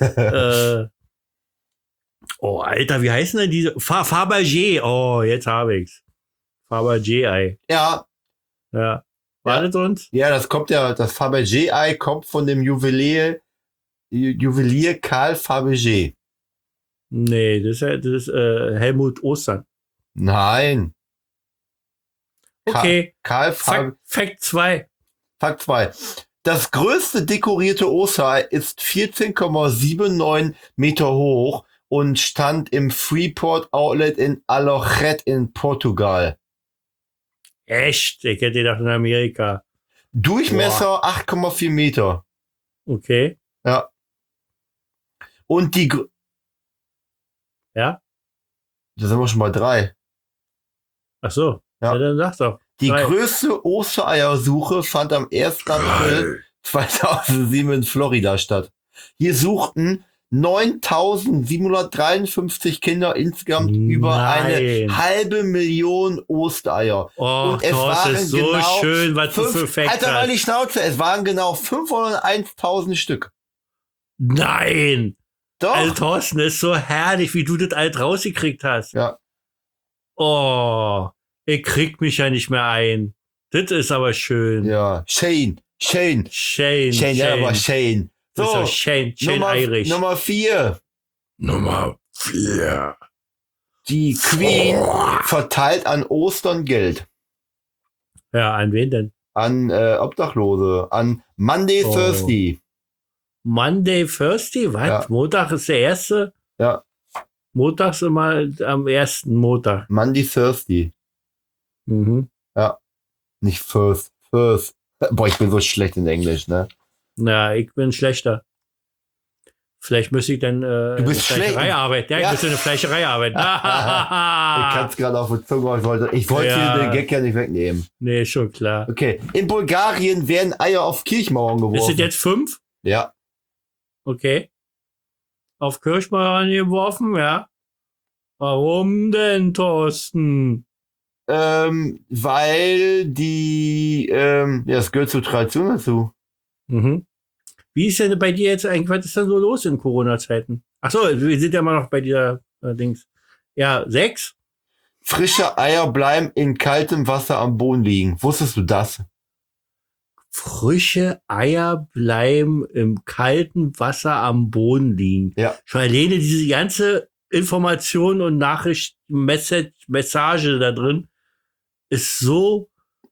Oh, Alter, wie heißen denn diese? Fabergé. Oh, jetzt habe ich's. Fabergé-Ei. Ja. Ja. Wartet uns? Ja, das Fabergé-Ei kommt von dem Juwelier Karl Fabergé. Nee, das ist Helmut Ostern. Nein. Okay. Karl Fact 2. Fakt 2. Das größte dekorierte Osterei ist 14,79 Meter hoch und stand im Freeport Outlet in Alochet in Portugal. Echt? Ich hätte gedacht in Amerika. Durchmesser 8,4 Meter. Okay. Ja. Und Ja? Da sind wir schon bei 3. Ach so. Ja. Ja, dann sag doch. Die 3. größte Ostereiersuche fand am 1. April 2007 in Florida statt. Hier suchten 9.753 Kinder insgesamt über eine halbe Million Ostereier. Oh, Und es das waren ist so genau schön, was du für Facts Alter, mal hast. die Schnauze, es waren genau 501.000 Stück. Nein! Doch. Also Thorsten, das ist so herrlich, wie du das alt rausgekriegt hast. Ja. Oh, ich krieg mich ja nicht mehr ein. Das ist aber schön. Ja. Shane, Shane. ja, aber Shane. Das ist So, doch Shane Irish. Nummer 4. Nummer 4. Die Queen verteilt an Ostern Geld. Ja, an wen denn? An Obdachlose. An Monday Oh. Thursday. Monday Thursday? Was? Ja. Montag ist der erste? Ja. Montags immer am ersten Montag. Monday Thursday. Mhm. Nicht First. Boah, ich bin so schlecht in Englisch, ne? Na, ich bin schlechter. Vielleicht müsste ich dann Du bist Fleischerei schlecht. arbeiten. Ja, ich Ja. müsste eine Fleischerei arbeiten. Ich kann es gerade auf der Zunge, ich wollte Ja. dir den Gag ja nicht wegnehmen. Nee, schon klar. Okay. In Bulgarien werden Eier auf Kirchmauern Ist geworfen. es jetzt 5? Ja. Okay. Auf Kirchmauern geworfen, ja. Warum denn, Thorsten? Weil die, es gehört zur Tradition dazu. Mhm. Wie ist denn bei dir jetzt eigentlich, was ist denn so los in Corona-Zeiten? Ach so, wir sind ja mal noch bei dieser Dings. Ja, 6? Frische Eier bleiben in kaltem Wasser am Boden liegen. Wusstest du das? Frische Eier bleiben im kalten Wasser am Boden liegen. Ja. Schon alleine diese ganze Information und Nachricht, Message da drin ist so,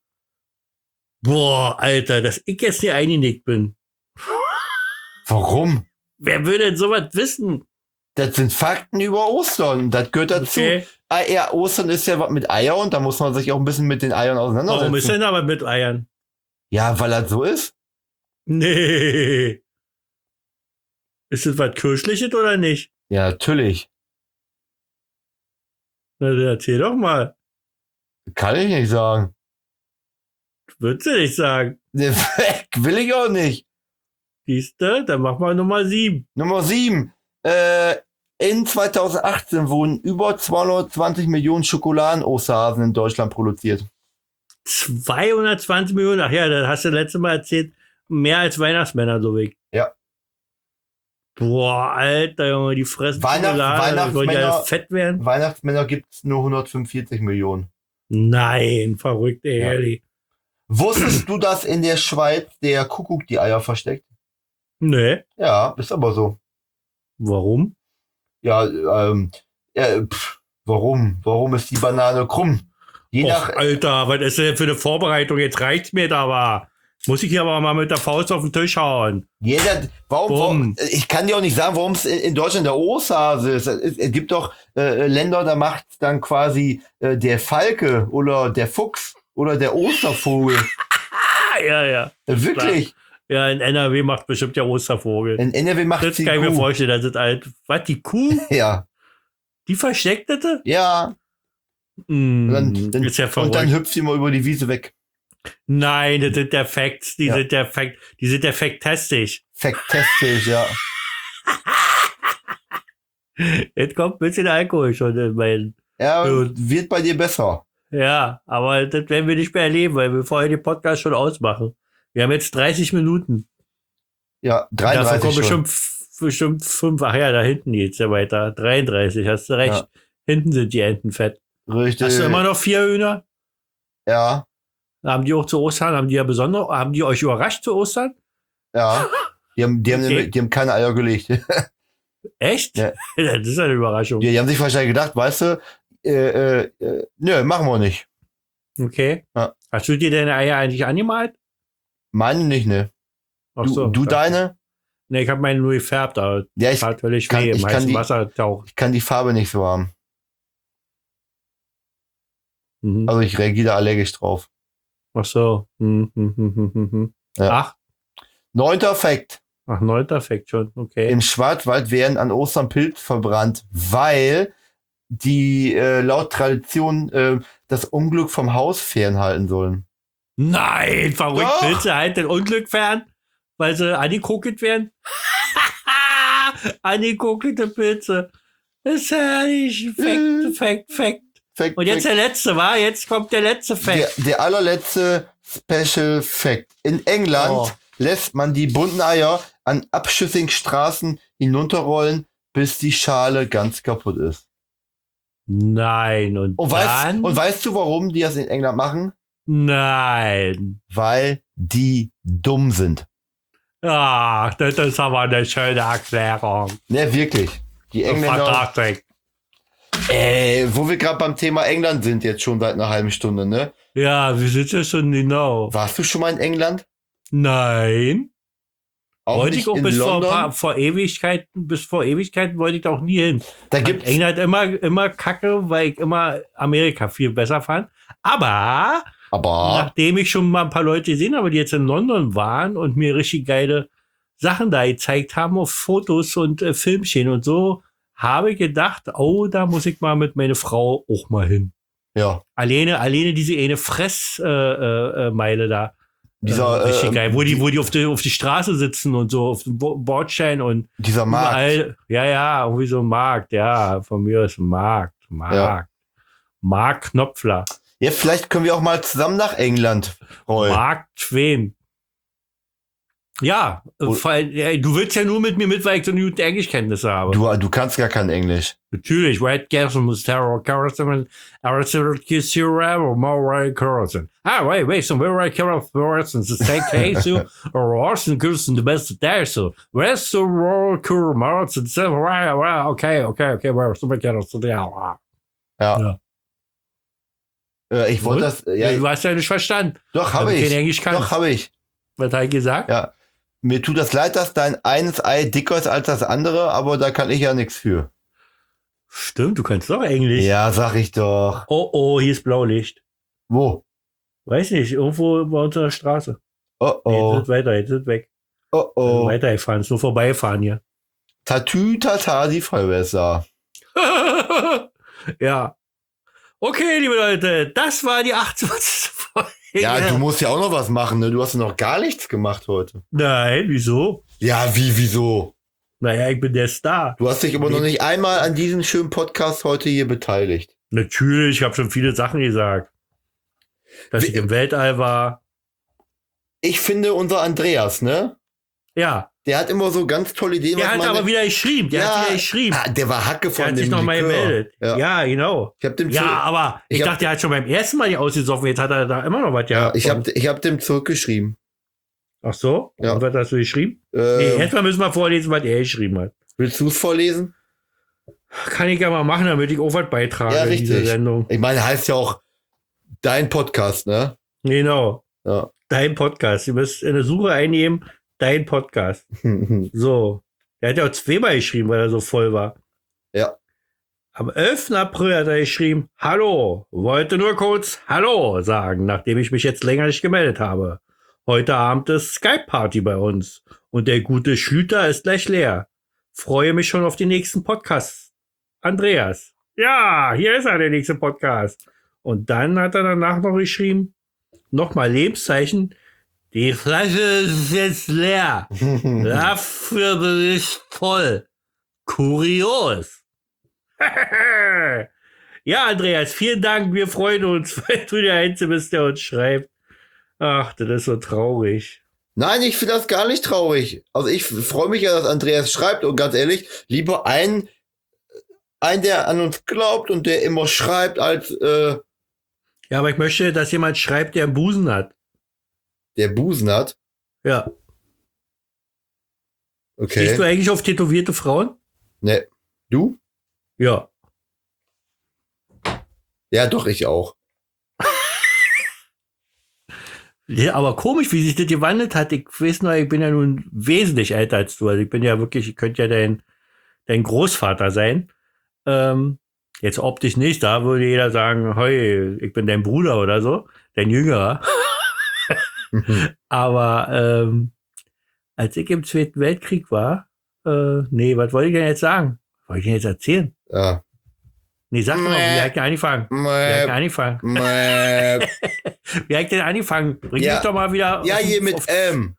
boah, Alter, dass ich jetzt nicht eingenickt bin. Warum? Wer würde denn sowas wissen? Das sind Fakten über Ostern. Das gehört dazu. Okay. Ja, Ostern ist ja was mit Eier und da muss man sich auch ein bisschen mit den Eiern auseinandersetzen. Warum ist denn aber mit Eiern? Ja, weil das so ist. Nee. Ist das was Kirchliches oder nicht? Ja, natürlich. Na, dann erzähl doch mal. Kann ich nicht sagen. Würdest du nicht sagen. Ne, will ich auch nicht. Siehste, dann mach mal Nummer 7. Nummer 7. In 2018 wurden über 220 Millionen Schokoladen-Osterhasen in Deutschland produziert. 220 Millionen, ach ja, das hast du letztes Mal erzählt, mehr als Weihnachtsmänner, so weg. Ja. Boah, Alter, Junge, die fressen Schokolade, wollen ja fett werden. Weihnachtsmänner gibt's nur 145 Millionen. Nein, verrückt, ey, Ja. ehrlich. Wusstest du, dass in der Schweiz der Kuckuck die Eier versteckt? Nee, Ja, ist aber so. warum? Ja, warum? Warum ist die Banane krumm? Je Och, nach, Alter, was ist denn für eine Vorbereitung? Jetzt reicht's mir da aber. Muss ich hier aber mal mit der Faust auf den Tisch hauen. warum, ich kann dir auch nicht sagen, warum es in Deutschland der Osterhase ist. Es gibt doch Länder, da macht dann quasi der Falke oder der Fuchs oder der Ostervogel. Ja. Wirklich. Ja, in NRW macht bestimmt der Ostervogel. In NRW macht Das die kann ich mir Kuh. vorstellen, das ist alt. Was, die Kuh? Ja, Die versteckt das? ja. Und Ist ja verrückt. dann hüpft sie mal über die Wiese weg. Nein, das sind der Facts. Die Ja. sind der Fact. Die sind der Faktastisch. Faktastisch, ja. Jetzt kommt ein bisschen Alkohol schon in meinen. Ja, Gut. wird bei dir besser. Ja, aber das werden wir nicht mehr erleben, weil wir vorher den Podcast schon ausmachen. Wir haben jetzt 30 Minuten. Ja, Davon 33 kommen schon. bestimmt 5. Ach ja, da hinten geht's ja weiter. 33, hast du recht. Ja. Hinten sind die Enten fett. Richtig. Hast du immer noch 4 Hühner? Ja, Haben die auch zu Ostern? Haben die euch überrascht zu Ostern? ja. Die haben Okay. die haben keine Eier gelegt. Echt? Ja. Das ist eine Überraschung. Die haben sich wahrscheinlich gedacht, weißt du, nö, machen wir nicht. Okay. Ja. Hast du dir deine Eier eigentlich angemalt? Meine nicht, ne? Ach Du, so. du deine? Ne, ich habe meine nur gefärbt, aber Ja, ich tat völlig kann- weh ich im kann heißen die- Wasser taucht. kann die Farbe nicht so haben. Mhm. Also ich reagiere da allergisch drauf. Ach so. Ja. 9. Fakt. Ach, 9. Fakt schon. Okay. Im Schwarzwald werden an Ostern Pilze verbrannt, weil die laut Tradition das Unglück vom Haus fernhalten sollen. Nein, verrückt. Doch. Willst du halt den Unglück fern, weil sie angeguckt werden? Angeguckte Pilze. Das ist herrlich. Fakt. Fact, Und jetzt Fact. der letzte, war? Jetzt kommt der letzte Fakt. Der allerletzte Special Fact. In England Oh. lässt man die bunten Eier an abschüssigen Straßen hinunterrollen, bis die Schale ganz kaputt ist. Nein. Und Und dann? weißt du, warum die das in England machen? Nein. Weil die dumm sind. Ach, das ist aber eine schöne Erklärung. Ne, wirklich. Die Engländer. Fantastisch. Wo wir gerade beim Thema England sind, jetzt schon seit einer halben Stunde, ne? Ja, wir sind ja schon genau. Warst du schon mal in England? Nein. Wollte ich auch in bis London? vor Ewigkeiten wollte ich da auch nie hin. Da Fand gibt's, England immer kacke, weil ich immer Amerika viel besser fand. Aber aber nachdem ich schon mal ein paar Leute gesehen habe, die jetzt in London waren und mir richtig geile Sachen da gezeigt haben auf Fotos und Filmchen und so, habe ich gedacht, oh, da muss ich mal mit meiner Frau auch mal hin. ja, Alleine diese eine Meile da. dieser, Richtig geil. Wo die auf die Straße sitzen und so, auf dem Bordstein und dieser Markt. überall. Ja, irgendwie so ein Markt. Ja, von mir ist ein Markt. Ja. Mark Knopfler. Ja, vielleicht können wir auch mal zusammen nach England rollen. Mark Twain. Ja, du willst ja nur mit mir mit, weil ich so eine gute Englischkenntnisse habe. Du kannst gar kein Englisch. Natürlich, Red Garrison muss Terror Carson, more Carson. Wait, some very Carson, the same case, or Orson Kirsten, the best there, so. Where's the Royal Cure Mars and so, okay, where's the Carson, ja. Ich wollte das, ja. Du hast ja nicht verstanden. Doch, habe ich. Kein Englisch kann. Doch, habe ich. Was hat er gesagt? Ja. Mir tut das leid, dass dein eines Ei dicker ist als das andere, aber da kann ich ja nichts für. Stimmt, du kannst doch Englisch. Ja, sag ich doch. Oh, hier ist Blaulicht. Wo? Weiß nicht, irgendwo bei unserer Straße. Oh. Jetzt weiter, jetzt ist weg. Oh. Weitergefahren, ist nur vorbeifahren hier. Tata, die Feuerwehr ist da. Ja. Okay, liebe Leute, das war die 28. Folge. Ja, du musst ja auch noch was machen, ne? Du hast ja noch gar nichts gemacht heute. Nein, wieso? Ja, wieso? Naja, ich bin der Star. Du hast dich aber noch nicht einmal an diesem schönen Podcast heute hier beteiligt. Natürlich, ich habe schon viele Sachen gesagt. Dass ich im Weltall war. Ich finde, unser Andreas, ne? Ja. Der hat immer so ganz tolle Ideen. Der hat aber wieder geschrieben. Der war Hacke von dem Der hat sich nochmal gemeldet. Ja. Ja, genau. Aber ich dachte, der hat schon beim ersten Mal die ausgesoffen. Jetzt hat er da immer noch was. Ja, ich hab dem zurückgeschrieben. Ach so? Ja. Und was hast du geschrieben? Nee, erstmal müssen wir vorlesen, was er geschrieben hat. Willst du es vorlesen? Kann ich ja mal machen, damit ich auch was beitrage ja, in diese Sendung. Ich meine, heißt ja auch dein Podcast, ne? Genau. Ja. Dein Podcast. Du müsst in eine Suche einnehmen, dein Podcast. So. Der hat ja auch zweimal geschrieben, weil er so voll war. Ja. Am 11. April hat er geschrieben, hallo, wollte nur kurz Hallo sagen, nachdem ich mich jetzt länger nicht gemeldet habe. Heute Abend ist Skype-Party bei uns und der gute Schlüter ist gleich leer. Freue mich schon auf die nächsten Podcasts. Andreas. Ja, hier ist er, der nächste Podcast. Und dann hat er danach noch geschrieben, nochmal Lebenszeichen, die Flasche ist jetzt leer. Dafür bin ich voll. Kurios. Ja, Andreas, vielen Dank. Wir freuen uns, weil du der Einzige bist, der uns schreibt. Ach, das ist so traurig. Nein, ich finde das gar nicht traurig. Also ich freue mich ja, dass Andreas schreibt und ganz ehrlich, lieber ein, der an uns glaubt und der immer schreibt, als Ja, aber ich möchte, dass jemand schreibt, der einen Busen hat. Der Busen hat? Ja. Okay. Stehst du eigentlich auf tätowierte Frauen? Ne. Du? Ja. Ja, doch, ich auch. Ja, aber komisch, wie sich das gewandelt hat. Ich weiß noch, ich bin ja nun wesentlich älter als du. Also ich bin ja wirklich, ich könnte ja dein Großvater sein. Jetzt optisch nicht, da würde jeder sagen, hey, ich bin dein Bruder oder so, dein Jüngerer. Aber als ich im Zweiten Weltkrieg war, nee, was wollte ich denn jetzt sagen? Was wollte ich denn jetzt erzählen? Ja. Nee, sag doch mal, wie hat der angefangen? Wie hat der angefangen? Bring mich doch mal wieder. Ja, hier mit M.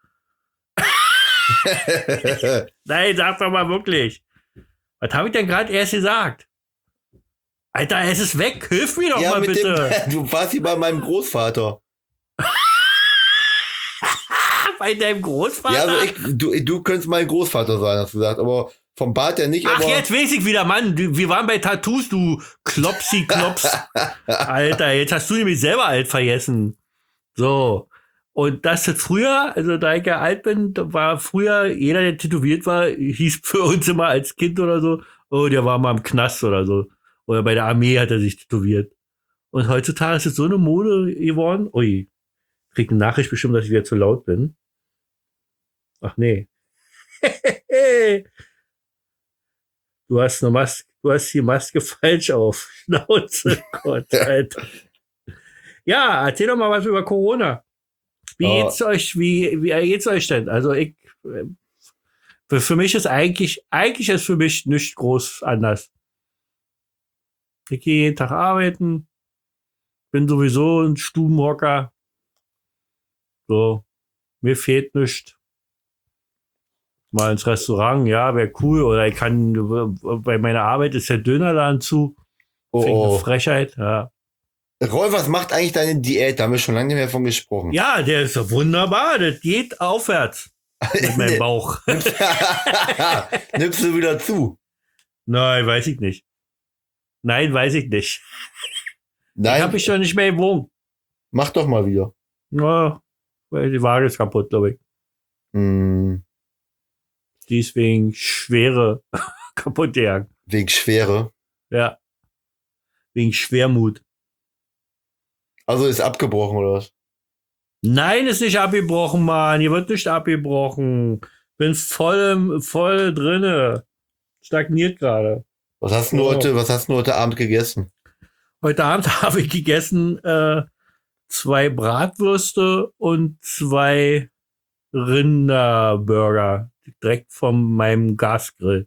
Nein, sag doch mal wirklich. Was habe ich denn gerade erst gesagt? Alter, es ist weg. Hilf mir doch mal bitte. Du warst hier bei meinem Großvater. Bei deinem Großvater? Ja, also du könntest mein Großvater sein, hast du gesagt, aber vom Bart ja nicht. Ach, aber jetzt weiß ich wieder, Mann. Wir waren bei Tattoos, du Klopsi-Klops. Alter, jetzt hast du nämlich selber alt vergessen. So. Und das früher, also da ich ja alt bin, da war früher, jeder, der tätowiert war, hieß für uns immer als Kind oder so, oh, der war mal im Knast oder so. Oder bei der Armee hat er sich tätowiert. Und heutzutage ist es so eine Mode geworden. Ui, krieg eine Nachricht bestimmt, dass ich wieder zu laut bin. Ach nee. Du hast die Maske falsch auf. Schnauze, Gott, Alter. Ja, erzähl doch mal was über Corona. Wie geht's euch denn? Also für mich ist eigentlich ist für mich nicht groß anders. Ich gehe jeden Tag arbeiten, bin sowieso ein Stubenhocker. So, mir fehlt nichts. Mal ins Restaurant, ja, wäre cool. Oder ich kann, bei meiner Arbeit ist der Dönerladen zu. Eine Frechheit, ja. Roy, was macht eigentlich deine Diät? Da haben wir schon lange nicht mehr von gesprochen. Ja, der ist wunderbar. Das geht aufwärts. Mit meinem Bauch. Nimmst du wieder zu? Nein, weiß ich nicht. Nein, weiß ich nicht. Nein, Hab ich schon nicht mehr gewogen. mach doch mal wieder. Ja, weil die Waage ist kaputt, glaube ich. Hm, Die ist wegen Schwere kaputt gegangen. wegen Schwere. Ja. Wegen Schwermut. Also ist abgebrochen oder was? Nein, ist nicht abgebrochen, Mann. Hier wird nicht abgebrochen. Bin voll drinne. Stagniert gerade. Was hast du heute Abend gegessen? Heute Abend habe ich gegessen 2 Bratwürste und 2 Rinderburger. Direkt von meinem Gasgrill.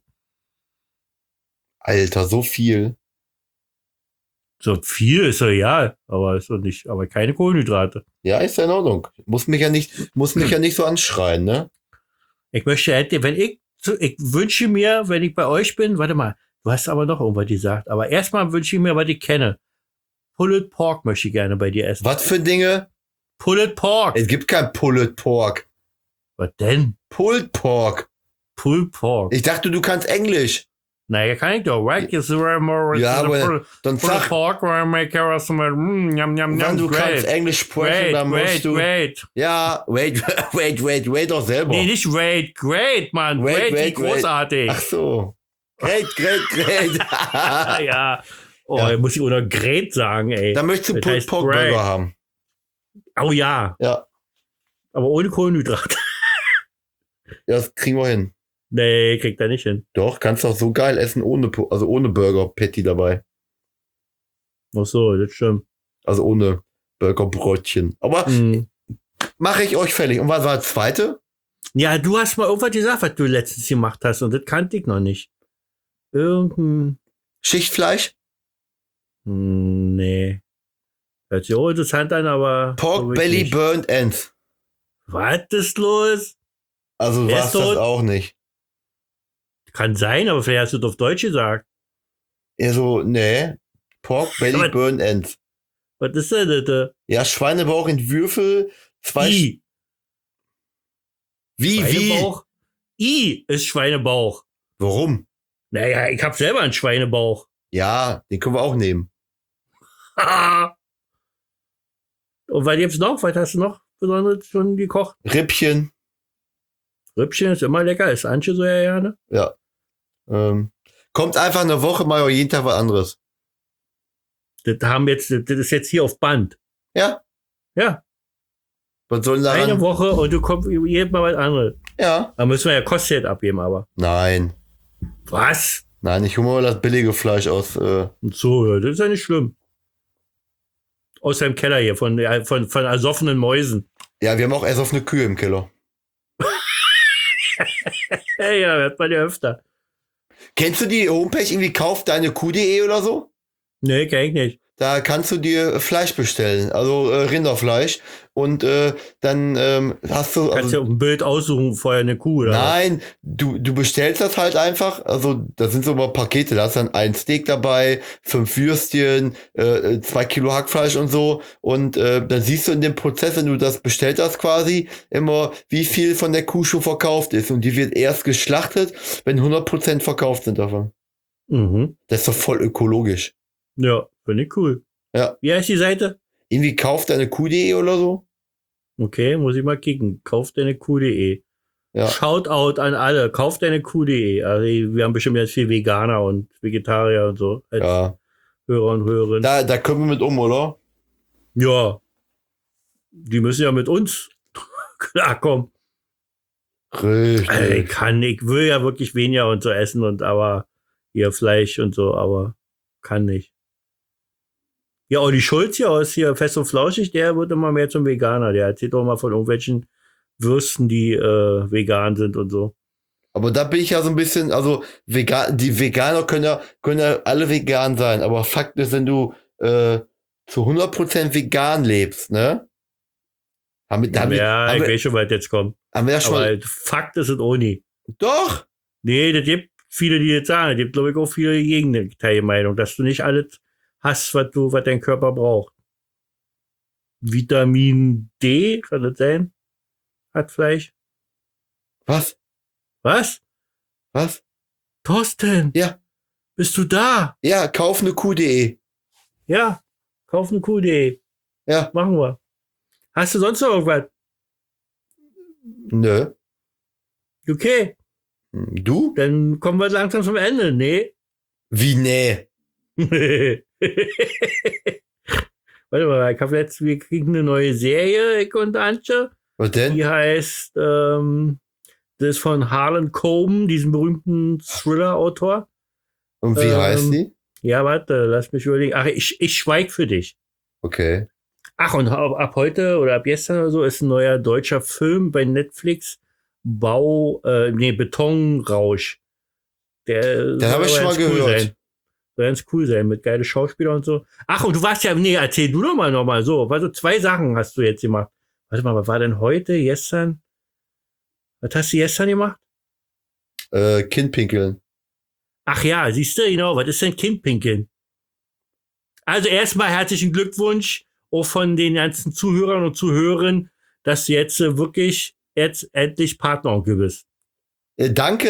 Alter, so viel. So viel ist ja, aber ist doch nicht, aber keine Kohlenhydrate. Ja, ist ja in Ordnung. Muss mich ja nicht so anschreien, ne? Ich möchte, ich wünsche mir, wenn ich bei euch bin, warte mal, du hast aber noch irgendwas gesagt, aber erstmal wünsche ich mir, was ich kenne. Pulled Pork möchte ich gerne bei dir essen. Was für Dinge? Pulled Pork. Es gibt kein Pulled Pork. Was denn? Pulled Pork. Pulled Pork. Ich dachte, du kannst Englisch. Naja, kann ich doch. Right? Is there more? Ja, aber dann Pulled sag, Pork, where I make us yum, yum, wenn yum, du kannst great. Englisch sprechen, dann musst du... Wait. Ja, wait doch selber. Nee, nicht great, Mann. Wait, Great, wie großartig. Ach so. Great. Ah, ja. Oh, Ja. jetzt muss ich oder great sagen, ey. Dann möchtest du Das Pulled heißt Pork great. Burger haben. Oh ja, Ja, aber ohne Kohlenhydrate. das kriegen wir hin. Nee, kriegt er nicht hin. Doch, kannst doch so geil essen ohne Burger Patty dabei. Ach so, das stimmt. Also ohne Burgerbrötchen. Aber Mhm. mache ich euch fällig. Und was war das zweite? Ja, du hast mal irgendwas gesagt, was du letztens gemacht hast und das kannte ich noch nicht. Irgendein... Schichtfleisch? Nee. Hört sich auch interessant an, aber... Pork aber Belly nicht. Burnt Ends. Was ist los? Also Wer war's ist das tot? auch nicht. Kann sein, aber vielleicht hast du es auf Deutsch gesagt. Ja, so, nee. Pork Belly Aber- Burnt Ends. Was ist denn das? Ja, Schweinebauch in Würfel. I. Wie? Schweinebauch? I ist Schweinebauch. Warum? Naja, ich hab selber einen Schweinebauch. Ja, den können wir auch nehmen. Und was gibt's noch? Was hast du noch besonders schon gekocht? Rippchen. Rippchen ist immer lecker, ist Antje so ja gerne. Ja. Kommt einfach eine Woche mal jeden Tag was anderes. Das ist jetzt hier auf Band. Ja. Ja, Was soll denn eine daran? Woche und du kommst jedes Mal was anderes. Ja. Da müssen wir ja Kostgeld abgeben, aber. Nein. Was? Nein, ich hole mal das billige Fleisch aus. Und so, ja, das ist ja nicht schlimm. Aus deinem Keller hier, von ersoffenen Mäusen. Ja, wir haben auch erst auf eine Kühe im Keller. Hey, ja, hört man ja öfter. Kennst du die Homepage irgendwie kaufdeinekuh.de oder so? Nee, kenn ich nicht. Da kannst du dir Fleisch bestellen, also Rinderfleisch. Und dann hast du. Kannst du auf dem Bild aussuchen, vorher eine Kuh, oder? Nein, du bestellst das halt einfach. Also, das sind so immer Pakete. Da hast dann ein Steak dabei, 5 Würstchen, 2 Kilo Hackfleisch und so. Und dann siehst du in dem Prozess, wenn du das bestellt hast, quasi immer, wie viel von der Kuh schon verkauft ist. Und die wird erst geschlachtet, wenn 100% verkauft sind davon. Mhm. Das ist doch voll ökologisch. Ja, finde ich cool. Ja. Wie heißt die Seite? Irgendwie kaufdeinekuh.de oder so. Okay, muss ich mal kicken. Kaufdeinekuh.de. Ja. Shoutout an alle. Kaufdeinekuh.de. Also, wir haben bestimmt jetzt viel Veganer und Vegetarier und so. Als Ja. Hörer und Hörerinnen. Da können wir mit oder? Ja. Die müssen ja mit uns klarkommen. Richtig. Ich will ja wirklich weniger und so essen und aber hier Fleisch und so, aber kann nicht. Ja, Olli Schulz hier aus hier Fest und Flauschig, der wird immer mehr zum Veganer. Der erzählt auch mal von irgendwelchen Würsten, die vegan sind und so. Aber da bin ich ja so ein bisschen, also die Veganer können ja alle vegan sein, aber Fakt ist, wenn du zu 100% vegan lebst, ne? Ja, ich weiß schon, weit jetzt kommt. haben wir ja schon. Aber Fakt ist es auch nie. Doch! Nee, das gibt viele, die jetzt sagen. Es gibt, glaube ich, auch viele Gegenteilmeinung, dass du nicht alles hast, was dein Körper braucht. Vitamin D, kann das sein? Hat Fleisch? Was? Was? Was? Thorsten, Ja. bist du da? Ja, kaufnekuh.de. Ja, kaufen Kuh.de. Ja. Machen wir. Hast du sonst noch irgendwas? Nö. Okay, Du? dann kommen wir langsam zum Ende. Nee. Wie nee? Warte mal, ich habe jetzt, wir kriegen eine neue Serie, ich und Antje. Was denn? Die heißt, das ist von Harlan Coben, diesem berühmten Thriller-Autor. Und wie heißt die? Ja, warte, lass mich überlegen. Ach, ich schweig für dich. Okay. Ach, und ab heute oder ab gestern oder so ist ein neuer deutscher Film bei Netflix. Betonrausch. Den habe ich schon mal gehört. Soll ganz cool sein, mit geile Schauspieler und so. Ach, und du warst ja, erzähl du doch mal nochmal so. Also 2 Sachen hast du jetzt gemacht. Warte mal, was war denn heute, gestern? Was hast du gestern gemacht? Kindpinkeln. Ach ja, siehst du, genau, was ist denn Kindpinkeln? Also erstmal herzlichen Glückwunsch auch von den ganzen Zuhörern und Zuhörern, dass du jetzt wirklich jetzt endlich Partneronkel bist. Danke.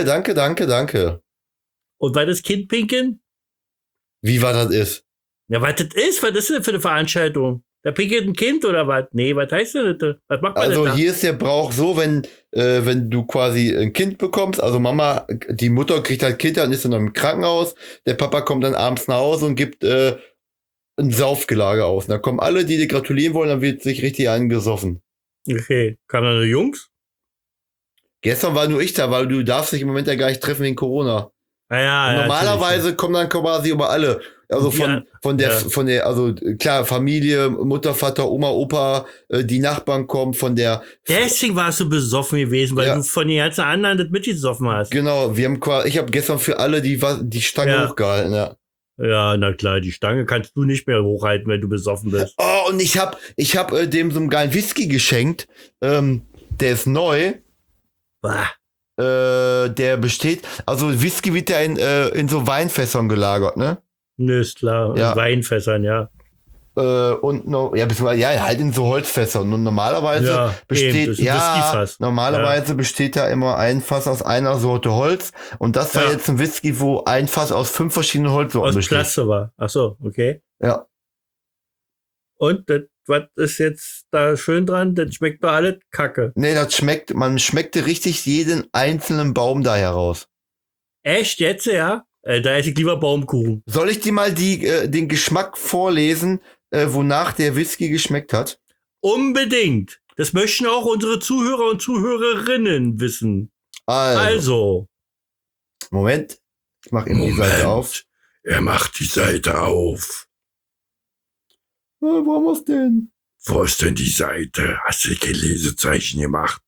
Und was ist Kindpinkeln? Wie war das ist? Ja, was das ist? Was ist denn für eine Veranstaltung? Da pinkelt ein Kind oder was? Nee, was heißt denn das? Was macht man Also denn da? hier ist der Brauch so, wenn du quasi ein Kind bekommst, also Mama, die Mutter kriegt halt Kind, dann ist sie noch im Krankenhaus, der Papa kommt dann abends nach Hause und gibt ein Saufgelage aus. Und da kommen alle, die dir gratulieren wollen, dann wird sich richtig angesoffen. Okay, kann da nur Jungs? Gestern war nur ich da, weil du darfst dich im Moment ja gar nicht treffen wegen Corona. Ja, Und normalerweise kommen dann quasi über alle. Also von der, also klar, Familie, Mutter, Vater, Oma, Opa, die Nachbarn kommen von der. Deswegen warst du besoffen gewesen, weil Ja. du von den ganzen anderen das mitgesoffen hast. Genau, ich habe gestern für alle die Stange hochgehalten, ja. Ja, na klar, die Stange kannst du nicht mehr hochhalten, wenn du besoffen bist. Oh, und ich hab dem so einen geilen Whisky geschenkt. Der ist neu. Bah. Der besteht, also Whisky wird ja in so Weinfässern gelagert, ne? Nö, ist klar. Ja. In Weinfässern, ja. Und noch, halt in so Holzfässern. Und normalerweise Ja, eben, besteht, das ist ein Whiskyfass. normalerweise besteht da immer ein Fass aus einer Sorte Holz. Und das war Ja. jetzt ein Whisky, wo ein Fass aus 5 verschiedenen Holzsorten Aus besteht. Klasse war. Ach so, okay. Ja. Und was ist jetzt da schön dran? Das schmeckt doch alles kacke. Nee, man schmeckte richtig jeden einzelnen Baum da heraus. Echt jetzt, ja? Da esse ich lieber Baumkuchen. Soll ich dir mal den Geschmack vorlesen, wonach der Whisky geschmeckt hat? Unbedingt. Das möchten auch unsere Zuhörer und Zuhörerinnen wissen. Also. Moment. Ich mach eben die Seite auf. Er macht die Seite auf. Wo muss denn? Wo ist denn die Seite? Hast du kein Lesezeichen gemacht?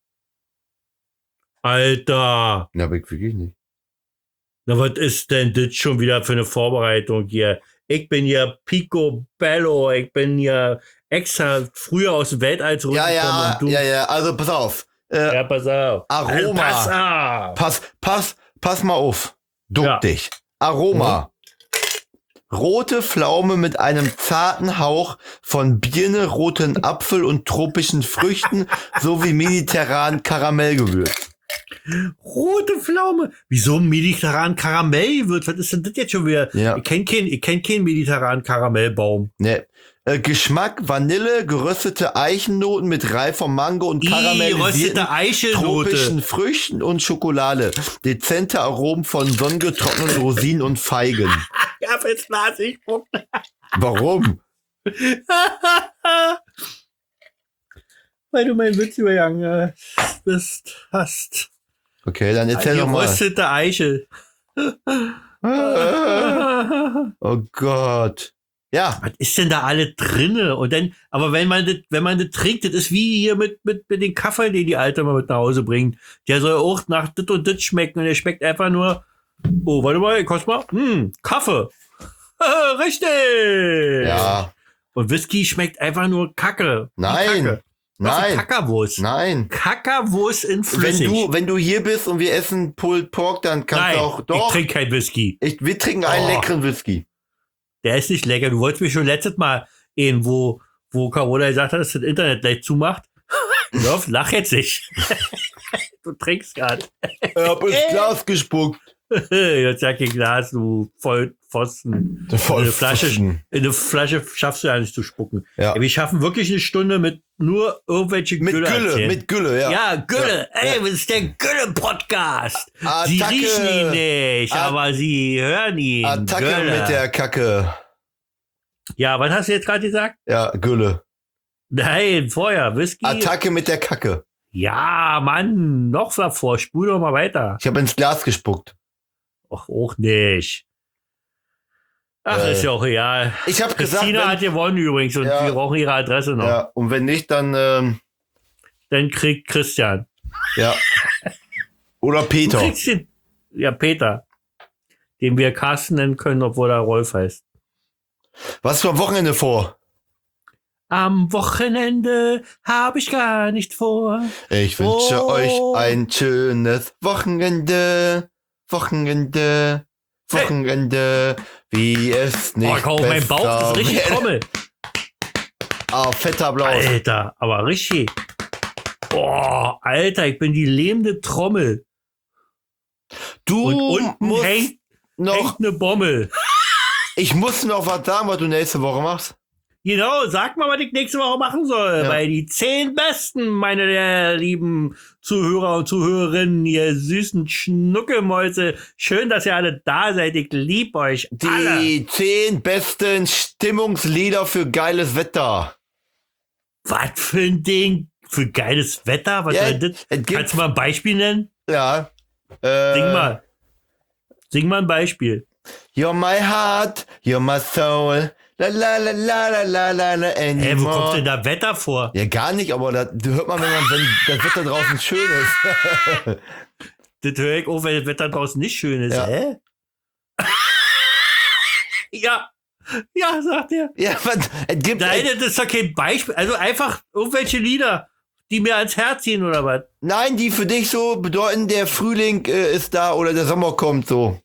Alter. Na, aber ich wirklich nicht. Na, was ist denn das schon wieder für eine Vorbereitung hier? Ich bin hier Picobello. Ich bin hier extra früher aus dem Weltall zurückgekommen. Ja, also pass auf. Ja, pass auf. Aroma. Pass auf. Pass mal auf. Duck Ja. dich. Aroma. Rote Pflaume mit einem zarten Hauch von Birne, roten Apfel und tropischen Früchten sowie mediterran Karamellgewürz. Rote Pflaume. Wieso mediterran Karamellgewürz? Was ist denn das jetzt schon wieder? Ja. Ich kenn keinen mediterranen Karamellbaum. Ne. Geschmack Vanille, geröstete Eichennoten mit reifer Mango und karamellisierten röstete Eichelnote. tropischen Früchten und Schokolade. Dezente Aromen von sonnengetrockneten Rosinen und Feigen. Ja, jetzt las ich. Warum? Weil du meinen Witz übergangen hast. Okay, dann erzähl doch mal. Geröstete Eichel. Oh Gott. Ja. Was ist denn da alle drinne? Und dann, aber wenn man das trinkt, das ist wie hier mit den Kaffee, den die Alte mal mit nach Hause bringt. Der soll auch nach dit und dit schmecken und der schmeckt einfach nur, oh, warte mal, kost mal, Kaffee. Richtig. Ja. Und Whisky schmeckt einfach nur Kacke. Wie Nein. Kacke. Nein. Kackerwurst. Nein. Kackerwurst in flüssig. Wenn du hier bist und wir essen Pulled Pork, dann kannst Nein, du auch, doch. ich trinke kein Whisky. Wir trinken einen Oh. leckeren Whisky. Der ist nicht lecker. Du wolltest mir schon letztes Mal wo Carola gesagt hat, dass das Internet gleich zumacht. Lach jetzt nicht. Du trinkst gerade. Ich hab ins Glas gespuckt. Jetzt sag ich Glas, du Vollpfosten. In eine Flasche schaffst du ja nicht zu spucken. Ja. Ey, wir schaffen wirklich eine Stunde mit nur irgendwelche Mit Gülle, ja. Ja, Gülle. Ja. Ey, das ist der Gülle-Podcast. Sie Attacke. riechen ihn nicht, aber sie hören ihn. Attacke Gülle. mit der Kacke. Ja, was hast du jetzt gerade gesagt? Ja, Gülle. Nein, vorher, Whisky. Attacke mit der Kacke. Ja, Mann, noch davor, spul doch mal weiter. Ich habe ins Glas gespuckt. Ach, auch nicht. Ach, ist ja auch egal. Ich habe gesagt, Christina hat gewonnen übrigens und Ja. wir brauchen ihre Adresse noch. ja, und wenn nicht, dann Dann kriegt Christian. ja. Oder Du Peter. kriegst den, ja, Peter. Den wir Carsten nennen können, obwohl er Rolf heißt. Was für am Wochenende vor? Am Wochenende habe ich gar nicht vor. Ich wünsche Oh. euch ein schönes Wochenende. Wochenende. Wie es nicht ich hau mein Bauch, das ist richtig besser Trommel. Ah, fetter Applaus. Alter, aber richtig. Boah, Alter, ich bin die lebende Trommel. Du Und unten musst hängt noch, eine Bommel. ich muss noch was sagen, was du nächste Woche machst. Genau, sag mal, was ich nächste Woche machen soll. Ja. Weil die 10 Besten, meine der lieben Zuhörer und Zuhörerinnen, ihr süßen Schnuckelmäuse. Schön, dass ihr alle da seid. Ich lieb euch alle. Die 10 besten Stimmungslieder für geiles Wetter. Was für ein Ding? Für geiles Wetter? Was Ja, soll das? es gibt- Kannst du mal ein Beispiel nennen? Ja. Sing mal. Sing mal ein Beispiel. You're my heart, you're my soul. La la la la la la la la Hä, wo kommt anymore. denn da Wetter vor? Ja, gar nicht, aber das hört man, wenn das Wetter draußen schön ist. Das höre ich auch, wenn das Wetter draußen nicht schön ist. Ja. Hä? Ja. Ja, sagt er. Ja, es gibt Nein, das ist doch kein Beispiel. Also einfach irgendwelche Lieder, die mir ans Herz ziehen oder was? nein, die für dich so bedeuten, der Frühling ist da oder der Sommer kommt so.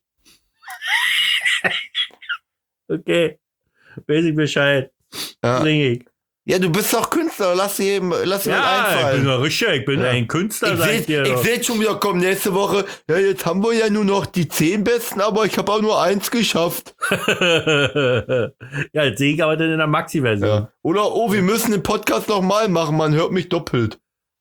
Okay. Weiß ich Bescheid. Ja, Sing ich. ja du bist doch Künstler, lass dir was Ja, ich bin einfallen. doch richtig. Ich bin Ja. ein Künstler, Ich sag ich dir. sehe doch. seh schon wieder kommen nächste Woche. Ja, jetzt haben wir ja nur noch die 10 Besten, aber ich habe auch nur 1 geschafft. Ja, das sehe ich aber dann in der Maxi-Version. Ja. Oder, oh, wir müssen den Podcast nochmal machen, man hört mich doppelt.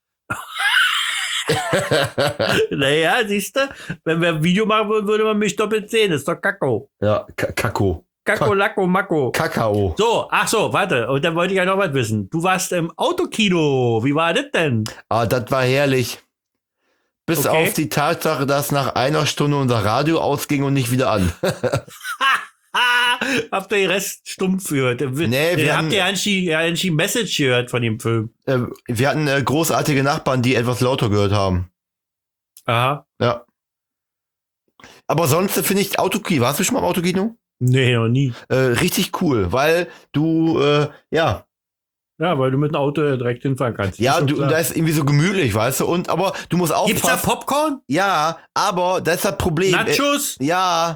Naja, siehst du, wenn wir ein Video machen würden, würde man mich doppelt sehen. Das ist doch Kakao. Ja, Kakao. Kakao, Lacko, Mako. Kakao. So, ach so, warte. Und dann wollte ich ja noch was wissen. Du warst im Autokino. Wie war das denn? Ah, das war herrlich. Bis Okay. auf die Tatsache, dass nach einer Stunde unser Radio ausging und nicht wieder an. Habt ihr den Rest stumpf gehört? Nee, wir haben- habt ihr ja die Message gehört von dem Film? Wir hatten großartige Nachbarn, die etwas lauter gehört haben. Aha. Ja. Aber sonst finde ich Autokino, warst du schon mal im Autokino? Nee, noch nie. Richtig cool, weil du, ja, Ja, weil du mit dem Auto direkt hinfahren kannst. ja, Ist doch du, klar. da ist irgendwie so gemütlich, weißt du, und, aber du musst Gibt's da aufpassen. Popcorn? Ja, aber das ist das Problem. Nachos? Ja.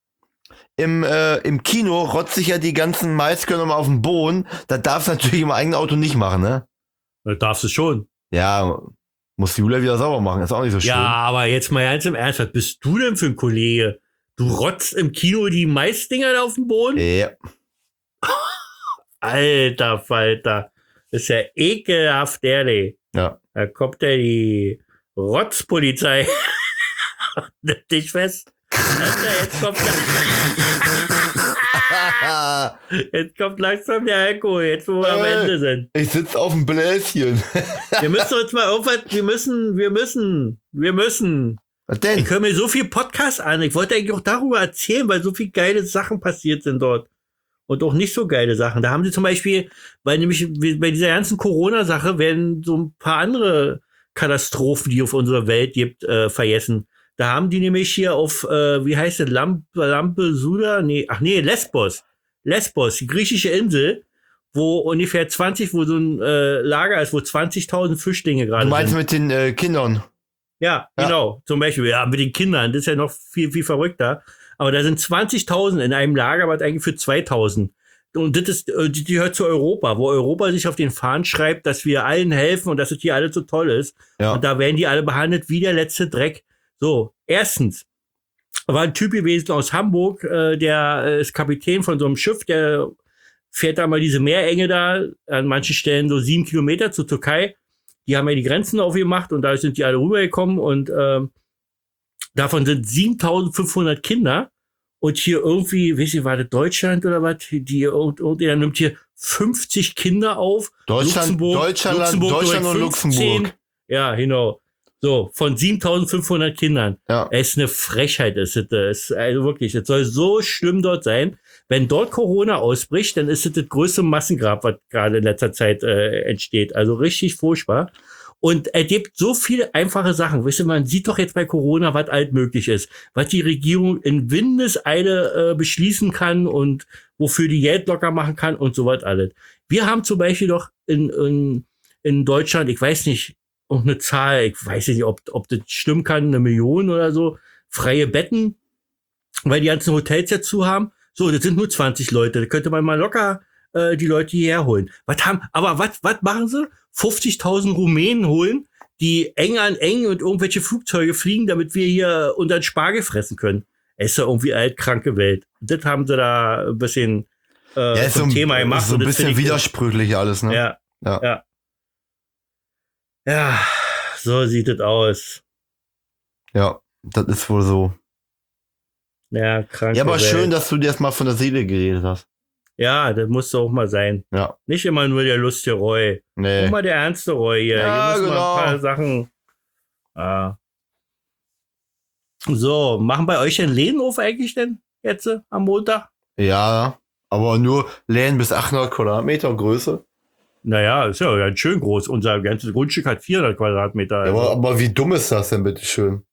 Im Kino rotzt sich ja die ganzen Maiskörner mal auf den Boden. Das darfst du natürlich im eigenen Auto nicht machen, ne? Das darfst du schon. Ja, muss Julia wieder sauber machen, ist auch nicht so schön. Ja, aber jetzt mal ganz im Ernst, was bist du denn für ein Kollege? Du rotzt im Kino die Maisdinger da auf den Boden? Ja. Alter Falter. Das ist ja ekelhaft, ehrlich. Ja. Da kommt ja die Rotzpolizei. Nimm dich fest. Alter, jetzt kommt langsam der Alkohol, jetzt wo wir am Ende sind. Ich sitz auf dem Bläschen. Wir müssen uns mal irgendwas, wir müssen. Was denn? Ich höre mir so viel Podcast an. Ich wollte eigentlich auch darüber erzählen, weil so viel geile Sachen passiert sind dort. Und auch nicht so geile Sachen. Da haben sie zum Beispiel, weil nämlich bei dieser ganzen Corona-Sache werden so ein paar andere Katastrophen, die auf unserer Welt gibt, vergessen. Da haben die nämlich hier auf, wie heißt es, Lampedusa? Lesbos. Lesbos, die griechische Insel, wo ungefähr wo so ein Lager ist, wo 20.000 Flüchtlinge gerade Du meinst sind. mit den Kindern? Ja, Ja. genau. Zum Beispiel, ja, mit den Kindern, das ist ja noch viel, viel verrückter. Aber da sind 20.000 in einem Lager, was eigentlich für 2.000. und das ist, die gehört zu Europa, wo Europa sich auf den Fahnen schreibt, dass wir allen helfen und dass es hier alles so toll ist. Ja. Und da werden die alle behandelt wie der letzte Dreck. So, erstens war ein Typ gewesen aus Hamburg, der ist Kapitän von so einem Schiff, der fährt da mal diese Meerenge da, an manchen Stellen so 7 Kilometer zur Türkei. Die haben ja die Grenzen aufgemacht und da sind die alle rübergekommen und davon sind 7.500 Kinder. Und hier irgendwie, weiß ich, war das Deutschland oder was? Der nimmt hier 50 Kinder auf. Deutschland und Luxemburg. Ja, genau. So, von 7.500 Kindern. Ja. Es ist eine Frechheit, ist es. Also wirklich, es soll so schlimm dort sein. Wenn dort Corona ausbricht, dann ist es das größte Massengrab, was gerade in letzter Zeit entsteht. Also richtig furchtbar. Und er gibt so viele einfache Sachen. Wisst ihr, man sieht doch jetzt bei Corona, was alt möglich ist. Was die Regierung in Windeseile beschließen kann und wofür die Geld locker machen kann und so was alles. Wir haben zum Beispiel doch in Deutschland, ich weiß nicht, auch eine Zahl, ich weiß nicht, ob das stimmen kann, 1 Million oder so, freie Betten, weil die ganzen Hotels jetzt zu haben. So, das sind nur 20 Leute. Da könnte man mal locker die Leute hierher holen. Was machen sie? 50.000 Rumänen holen, die eng an eng und irgendwelche Flugzeuge fliegen, damit wir hier unseren Spargel fressen können. Es ist ja irgendwie altkranke Welt. Das haben sie da ein bisschen zum Thema gemacht. So ein bisschen widersprüchlich alles, ne? Ja. Ja, so sieht es aus. Ja, das ist wohl so. Ja, kranke Ja, aber Welt. schön, dass du dir das mal von der Seele geredet hast. Ja, das muss auch mal sein. Ja. Nicht immer nur der lustige Roy. Nee. Auch mal der ernste Roy hier. Ja, Hier müssen genau. mal ein paar Sachen. So, machen bei euch denn Läden auf eigentlich denn jetzt am Montag? Ja, aber nur Läden bis 800 Quadratmeter Größe. Naja, ist ja ganz schön groß. Unser ganzes Grundstück hat 400 Quadratmeter. Ja, Also. aber wie dumm ist das denn, bitteschön?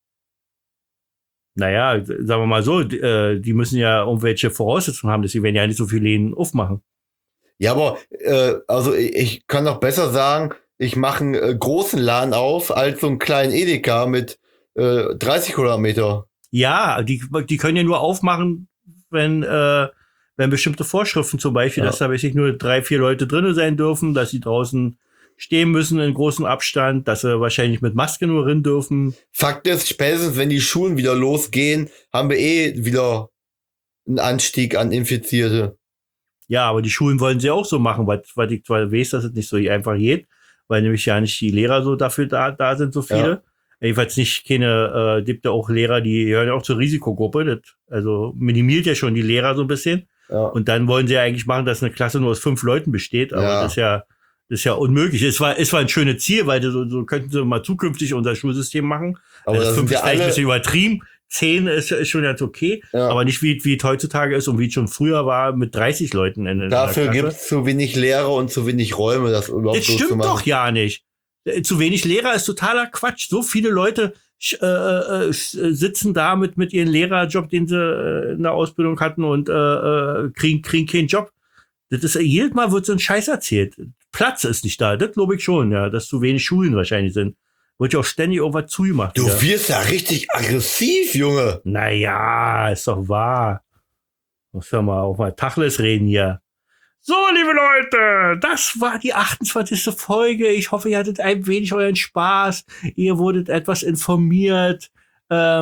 Naja, sagen wir mal so, die müssen ja irgendwelche Voraussetzungen haben, dass sie werden ja nicht so viele Läden aufmachen. Ja, aber also ich kann doch besser sagen, ich mache einen großen Laden auf als so einen kleinen Edeka mit 30 Quadratmeter. Ja, die können ja nur aufmachen, wenn bestimmte Vorschriften zum Beispiel, Ja. dass da wirklich nur 3, 4 Leute drinnen sein dürfen, dass sie draußen stehen müssen in großem Abstand, dass sie wahrscheinlich mit Maske nur rein dürfen. Fakt ist, spätestens wenn die Schulen wieder losgehen, haben wir wieder einen Anstieg an Infizierte. Ja, aber die Schulen wollen sie auch so machen, weil ich zwar weiß, dass es nicht so einfach geht, weil nämlich ja nicht die Lehrer so dafür da sind, so viele. Ja. Jedenfalls nicht gibt ja auch Lehrer, die gehören ja auch zur Risikogruppe. Das, also minimiert ja schon die Lehrer so ein bisschen. Ja. Und dann wollen sie ja eigentlich machen, dass eine Klasse nur aus 5 Leuten besteht. Aber Ja. das ist ja unmöglich. Es war ein schönes Ziel, weil so könnten sie mal zukünftig unser Schulsystem machen. Aber Also das 5 sind ist ja vielleicht ein alle, bisschen übertrieben. 10 ist schon ganz okay. Ja. Aber nicht wie es heutzutage ist und wie es schon früher war mit 30 Leuten in der dafür Klasse. gibt es zu wenig Lehrer und zu wenig Räume, das überhaupt Das so zu stimmt machen. doch ja nicht. Zu wenig Lehrer ist totaler Quatsch. So viele Leute sitzen da mit ihrem Lehrerjob, den sie in der Ausbildung hatten und kriegen keinen Job. Das ist jedes Mal wird so ein Scheiß erzählt. Platz ist nicht da. Das glaube ich schon, ja, dass zu wenig Schulen wahrscheinlich sind. Wird ja auch ständig irgendwas zugemacht. Du wieder. wirst ja richtig aggressiv, Junge. Naja, ist doch wahr. Muss ja mal auch mal Tacheles reden hier. So, liebe Leute, das war die 28. Folge. Ich hoffe, ihr hattet ein wenig euren Spaß. Ihr wurdet etwas informiert. Ja,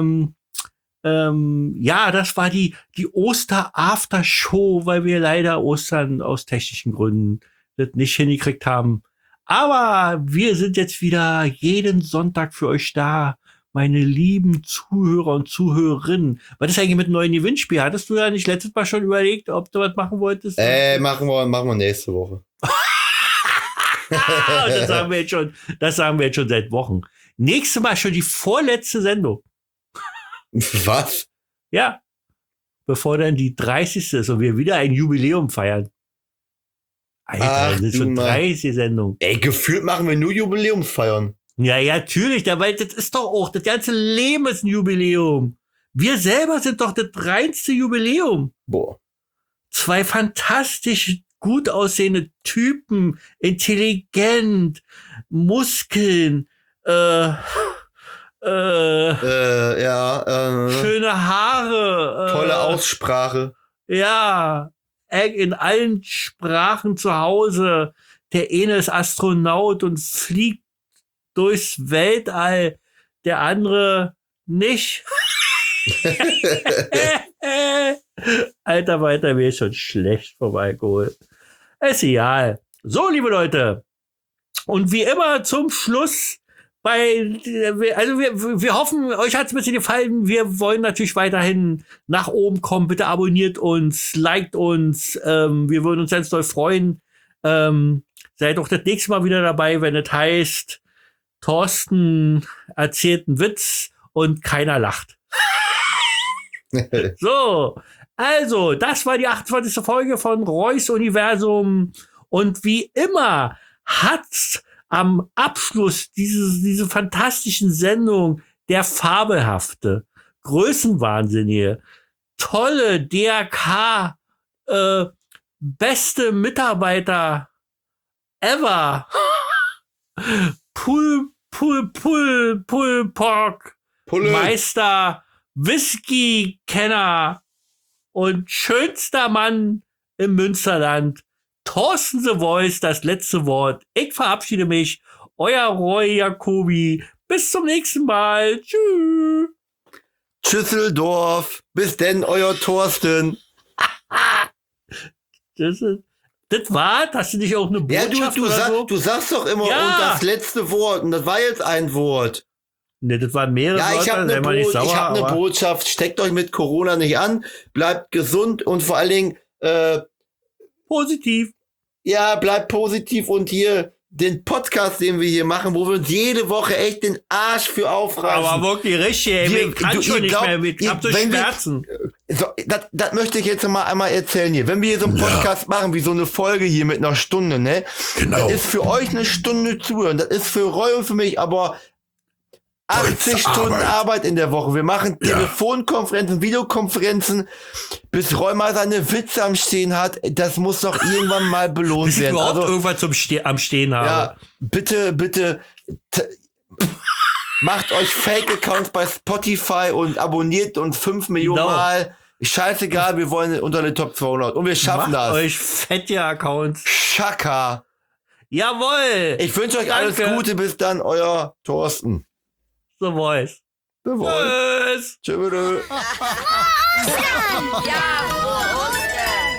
das war die Oster-After-Show, weil wir leider Ostern aus technischen Gründen das nicht hingekriegt haben. Aber wir sind jetzt wieder jeden Sonntag für euch da, meine lieben Zuhörer und Zuhörerinnen. Was ist eigentlich mit einem neuen Gewinnspiel? Hattest du ja nicht letztes Mal schon überlegt, ob du was machen wolltest? Machen wir nächste Woche. Das sagen wir jetzt schon seit Wochen. Nächstes Mal schon die vorletzte Sendung. Was? Ja. Bevor dann die 30. ist und wir wieder ein Jubiläum feiern. Alter, Ach, das sind du schon Mann. 30 Sendungen. Ey, gefühlt machen wir nur Jubiläumsfeiern. Ja, natürlich, weil das ist doch auch, das ganze Leben ist ein Jubiläum. Wir selber sind doch das reinste Jubiläum. Boah. 2 fantastisch gut aussehende Typen, intelligent, Muskeln, Ja, schöne Haare. tolle Aussprache. Ja, in allen Sprachen zu Hause. Der eine ist Astronaut und fliegt durchs Weltall, der andere nicht. Alter, weiter, mir ist schon schlecht vom Alkohol. Ist egal. So, liebe Leute. Und wie immer zum Schluss wir hoffen, euch hat es ein bisschen gefallen. Wir wollen natürlich weiterhin nach oben kommen. Bitte abonniert uns, liked uns. Wir würden uns ganz doll freuen. Seid auch das nächste Mal wieder dabei, wenn es heißt, Thorsten erzählt einen Witz und keiner lacht. So, also, das war die 28. Folge von Roy's Universum. Und wie immer hat's am Abschluss diese fantastischen Sendung der fabelhafte, größenwahnsinnige, tolle DRK, beste Mitarbeiter ever, Pork, Meister, Whisky-Kenner und schönster Mann im Münsterland, Thorsten The Voice, das letzte Wort. Ich verabschiede mich. Euer Roy Jacobi. Bis zum nächsten Mal. Tschüss. Schüsseldorf. Bis denn, euer Thorsten. Das war, hast du nicht auch eine Botschaft du sagst doch immer und das letzte Wort. Und das war jetzt ein Wort. Ne, das waren mehrere Wörter. Ich habe eine Botschaft. Steckt euch mit Corona nicht an. Bleibt gesund und vor allen Dingen positiv. Ja, bleibt positiv und hier den Podcast, den wir hier machen, wo wir uns jede Woche echt den Arsch für aufreißen. Aber wirklich richtig, ey. Ich kann schon nicht mehr mit. Ich hab so Schmerzen. Das möchte ich jetzt mal einmal erzählen hier. Wenn wir hier so einen Podcast machen, wie so eine Folge hier mit einer Stunde, ne? Genau. Das ist für euch eine Stunde zuhören. Das ist für Roy und für mich aber 80 Stunden Arbeit in der Woche. Wir machen Telefonkonferenzen, Videokonferenzen, bis Roy mal seine Witze am Stehen hat. Das muss doch irgendwann mal belohnt bis werden. Ich überhaupt irgendwas am Stehen habe. Ja, bitte, macht euch Fake-Accounts bei Spotify und abonniert uns 5 Millionen Mal. Scheißegal, wir wollen unter den Top 200 und wir schaffen das. Macht euch fette Accounts. Schaka. Jawohl. Ich wünsche euch alles Gute. Bis dann, euer Thorsten. The Voice. The Voice. Tschüss. Ja,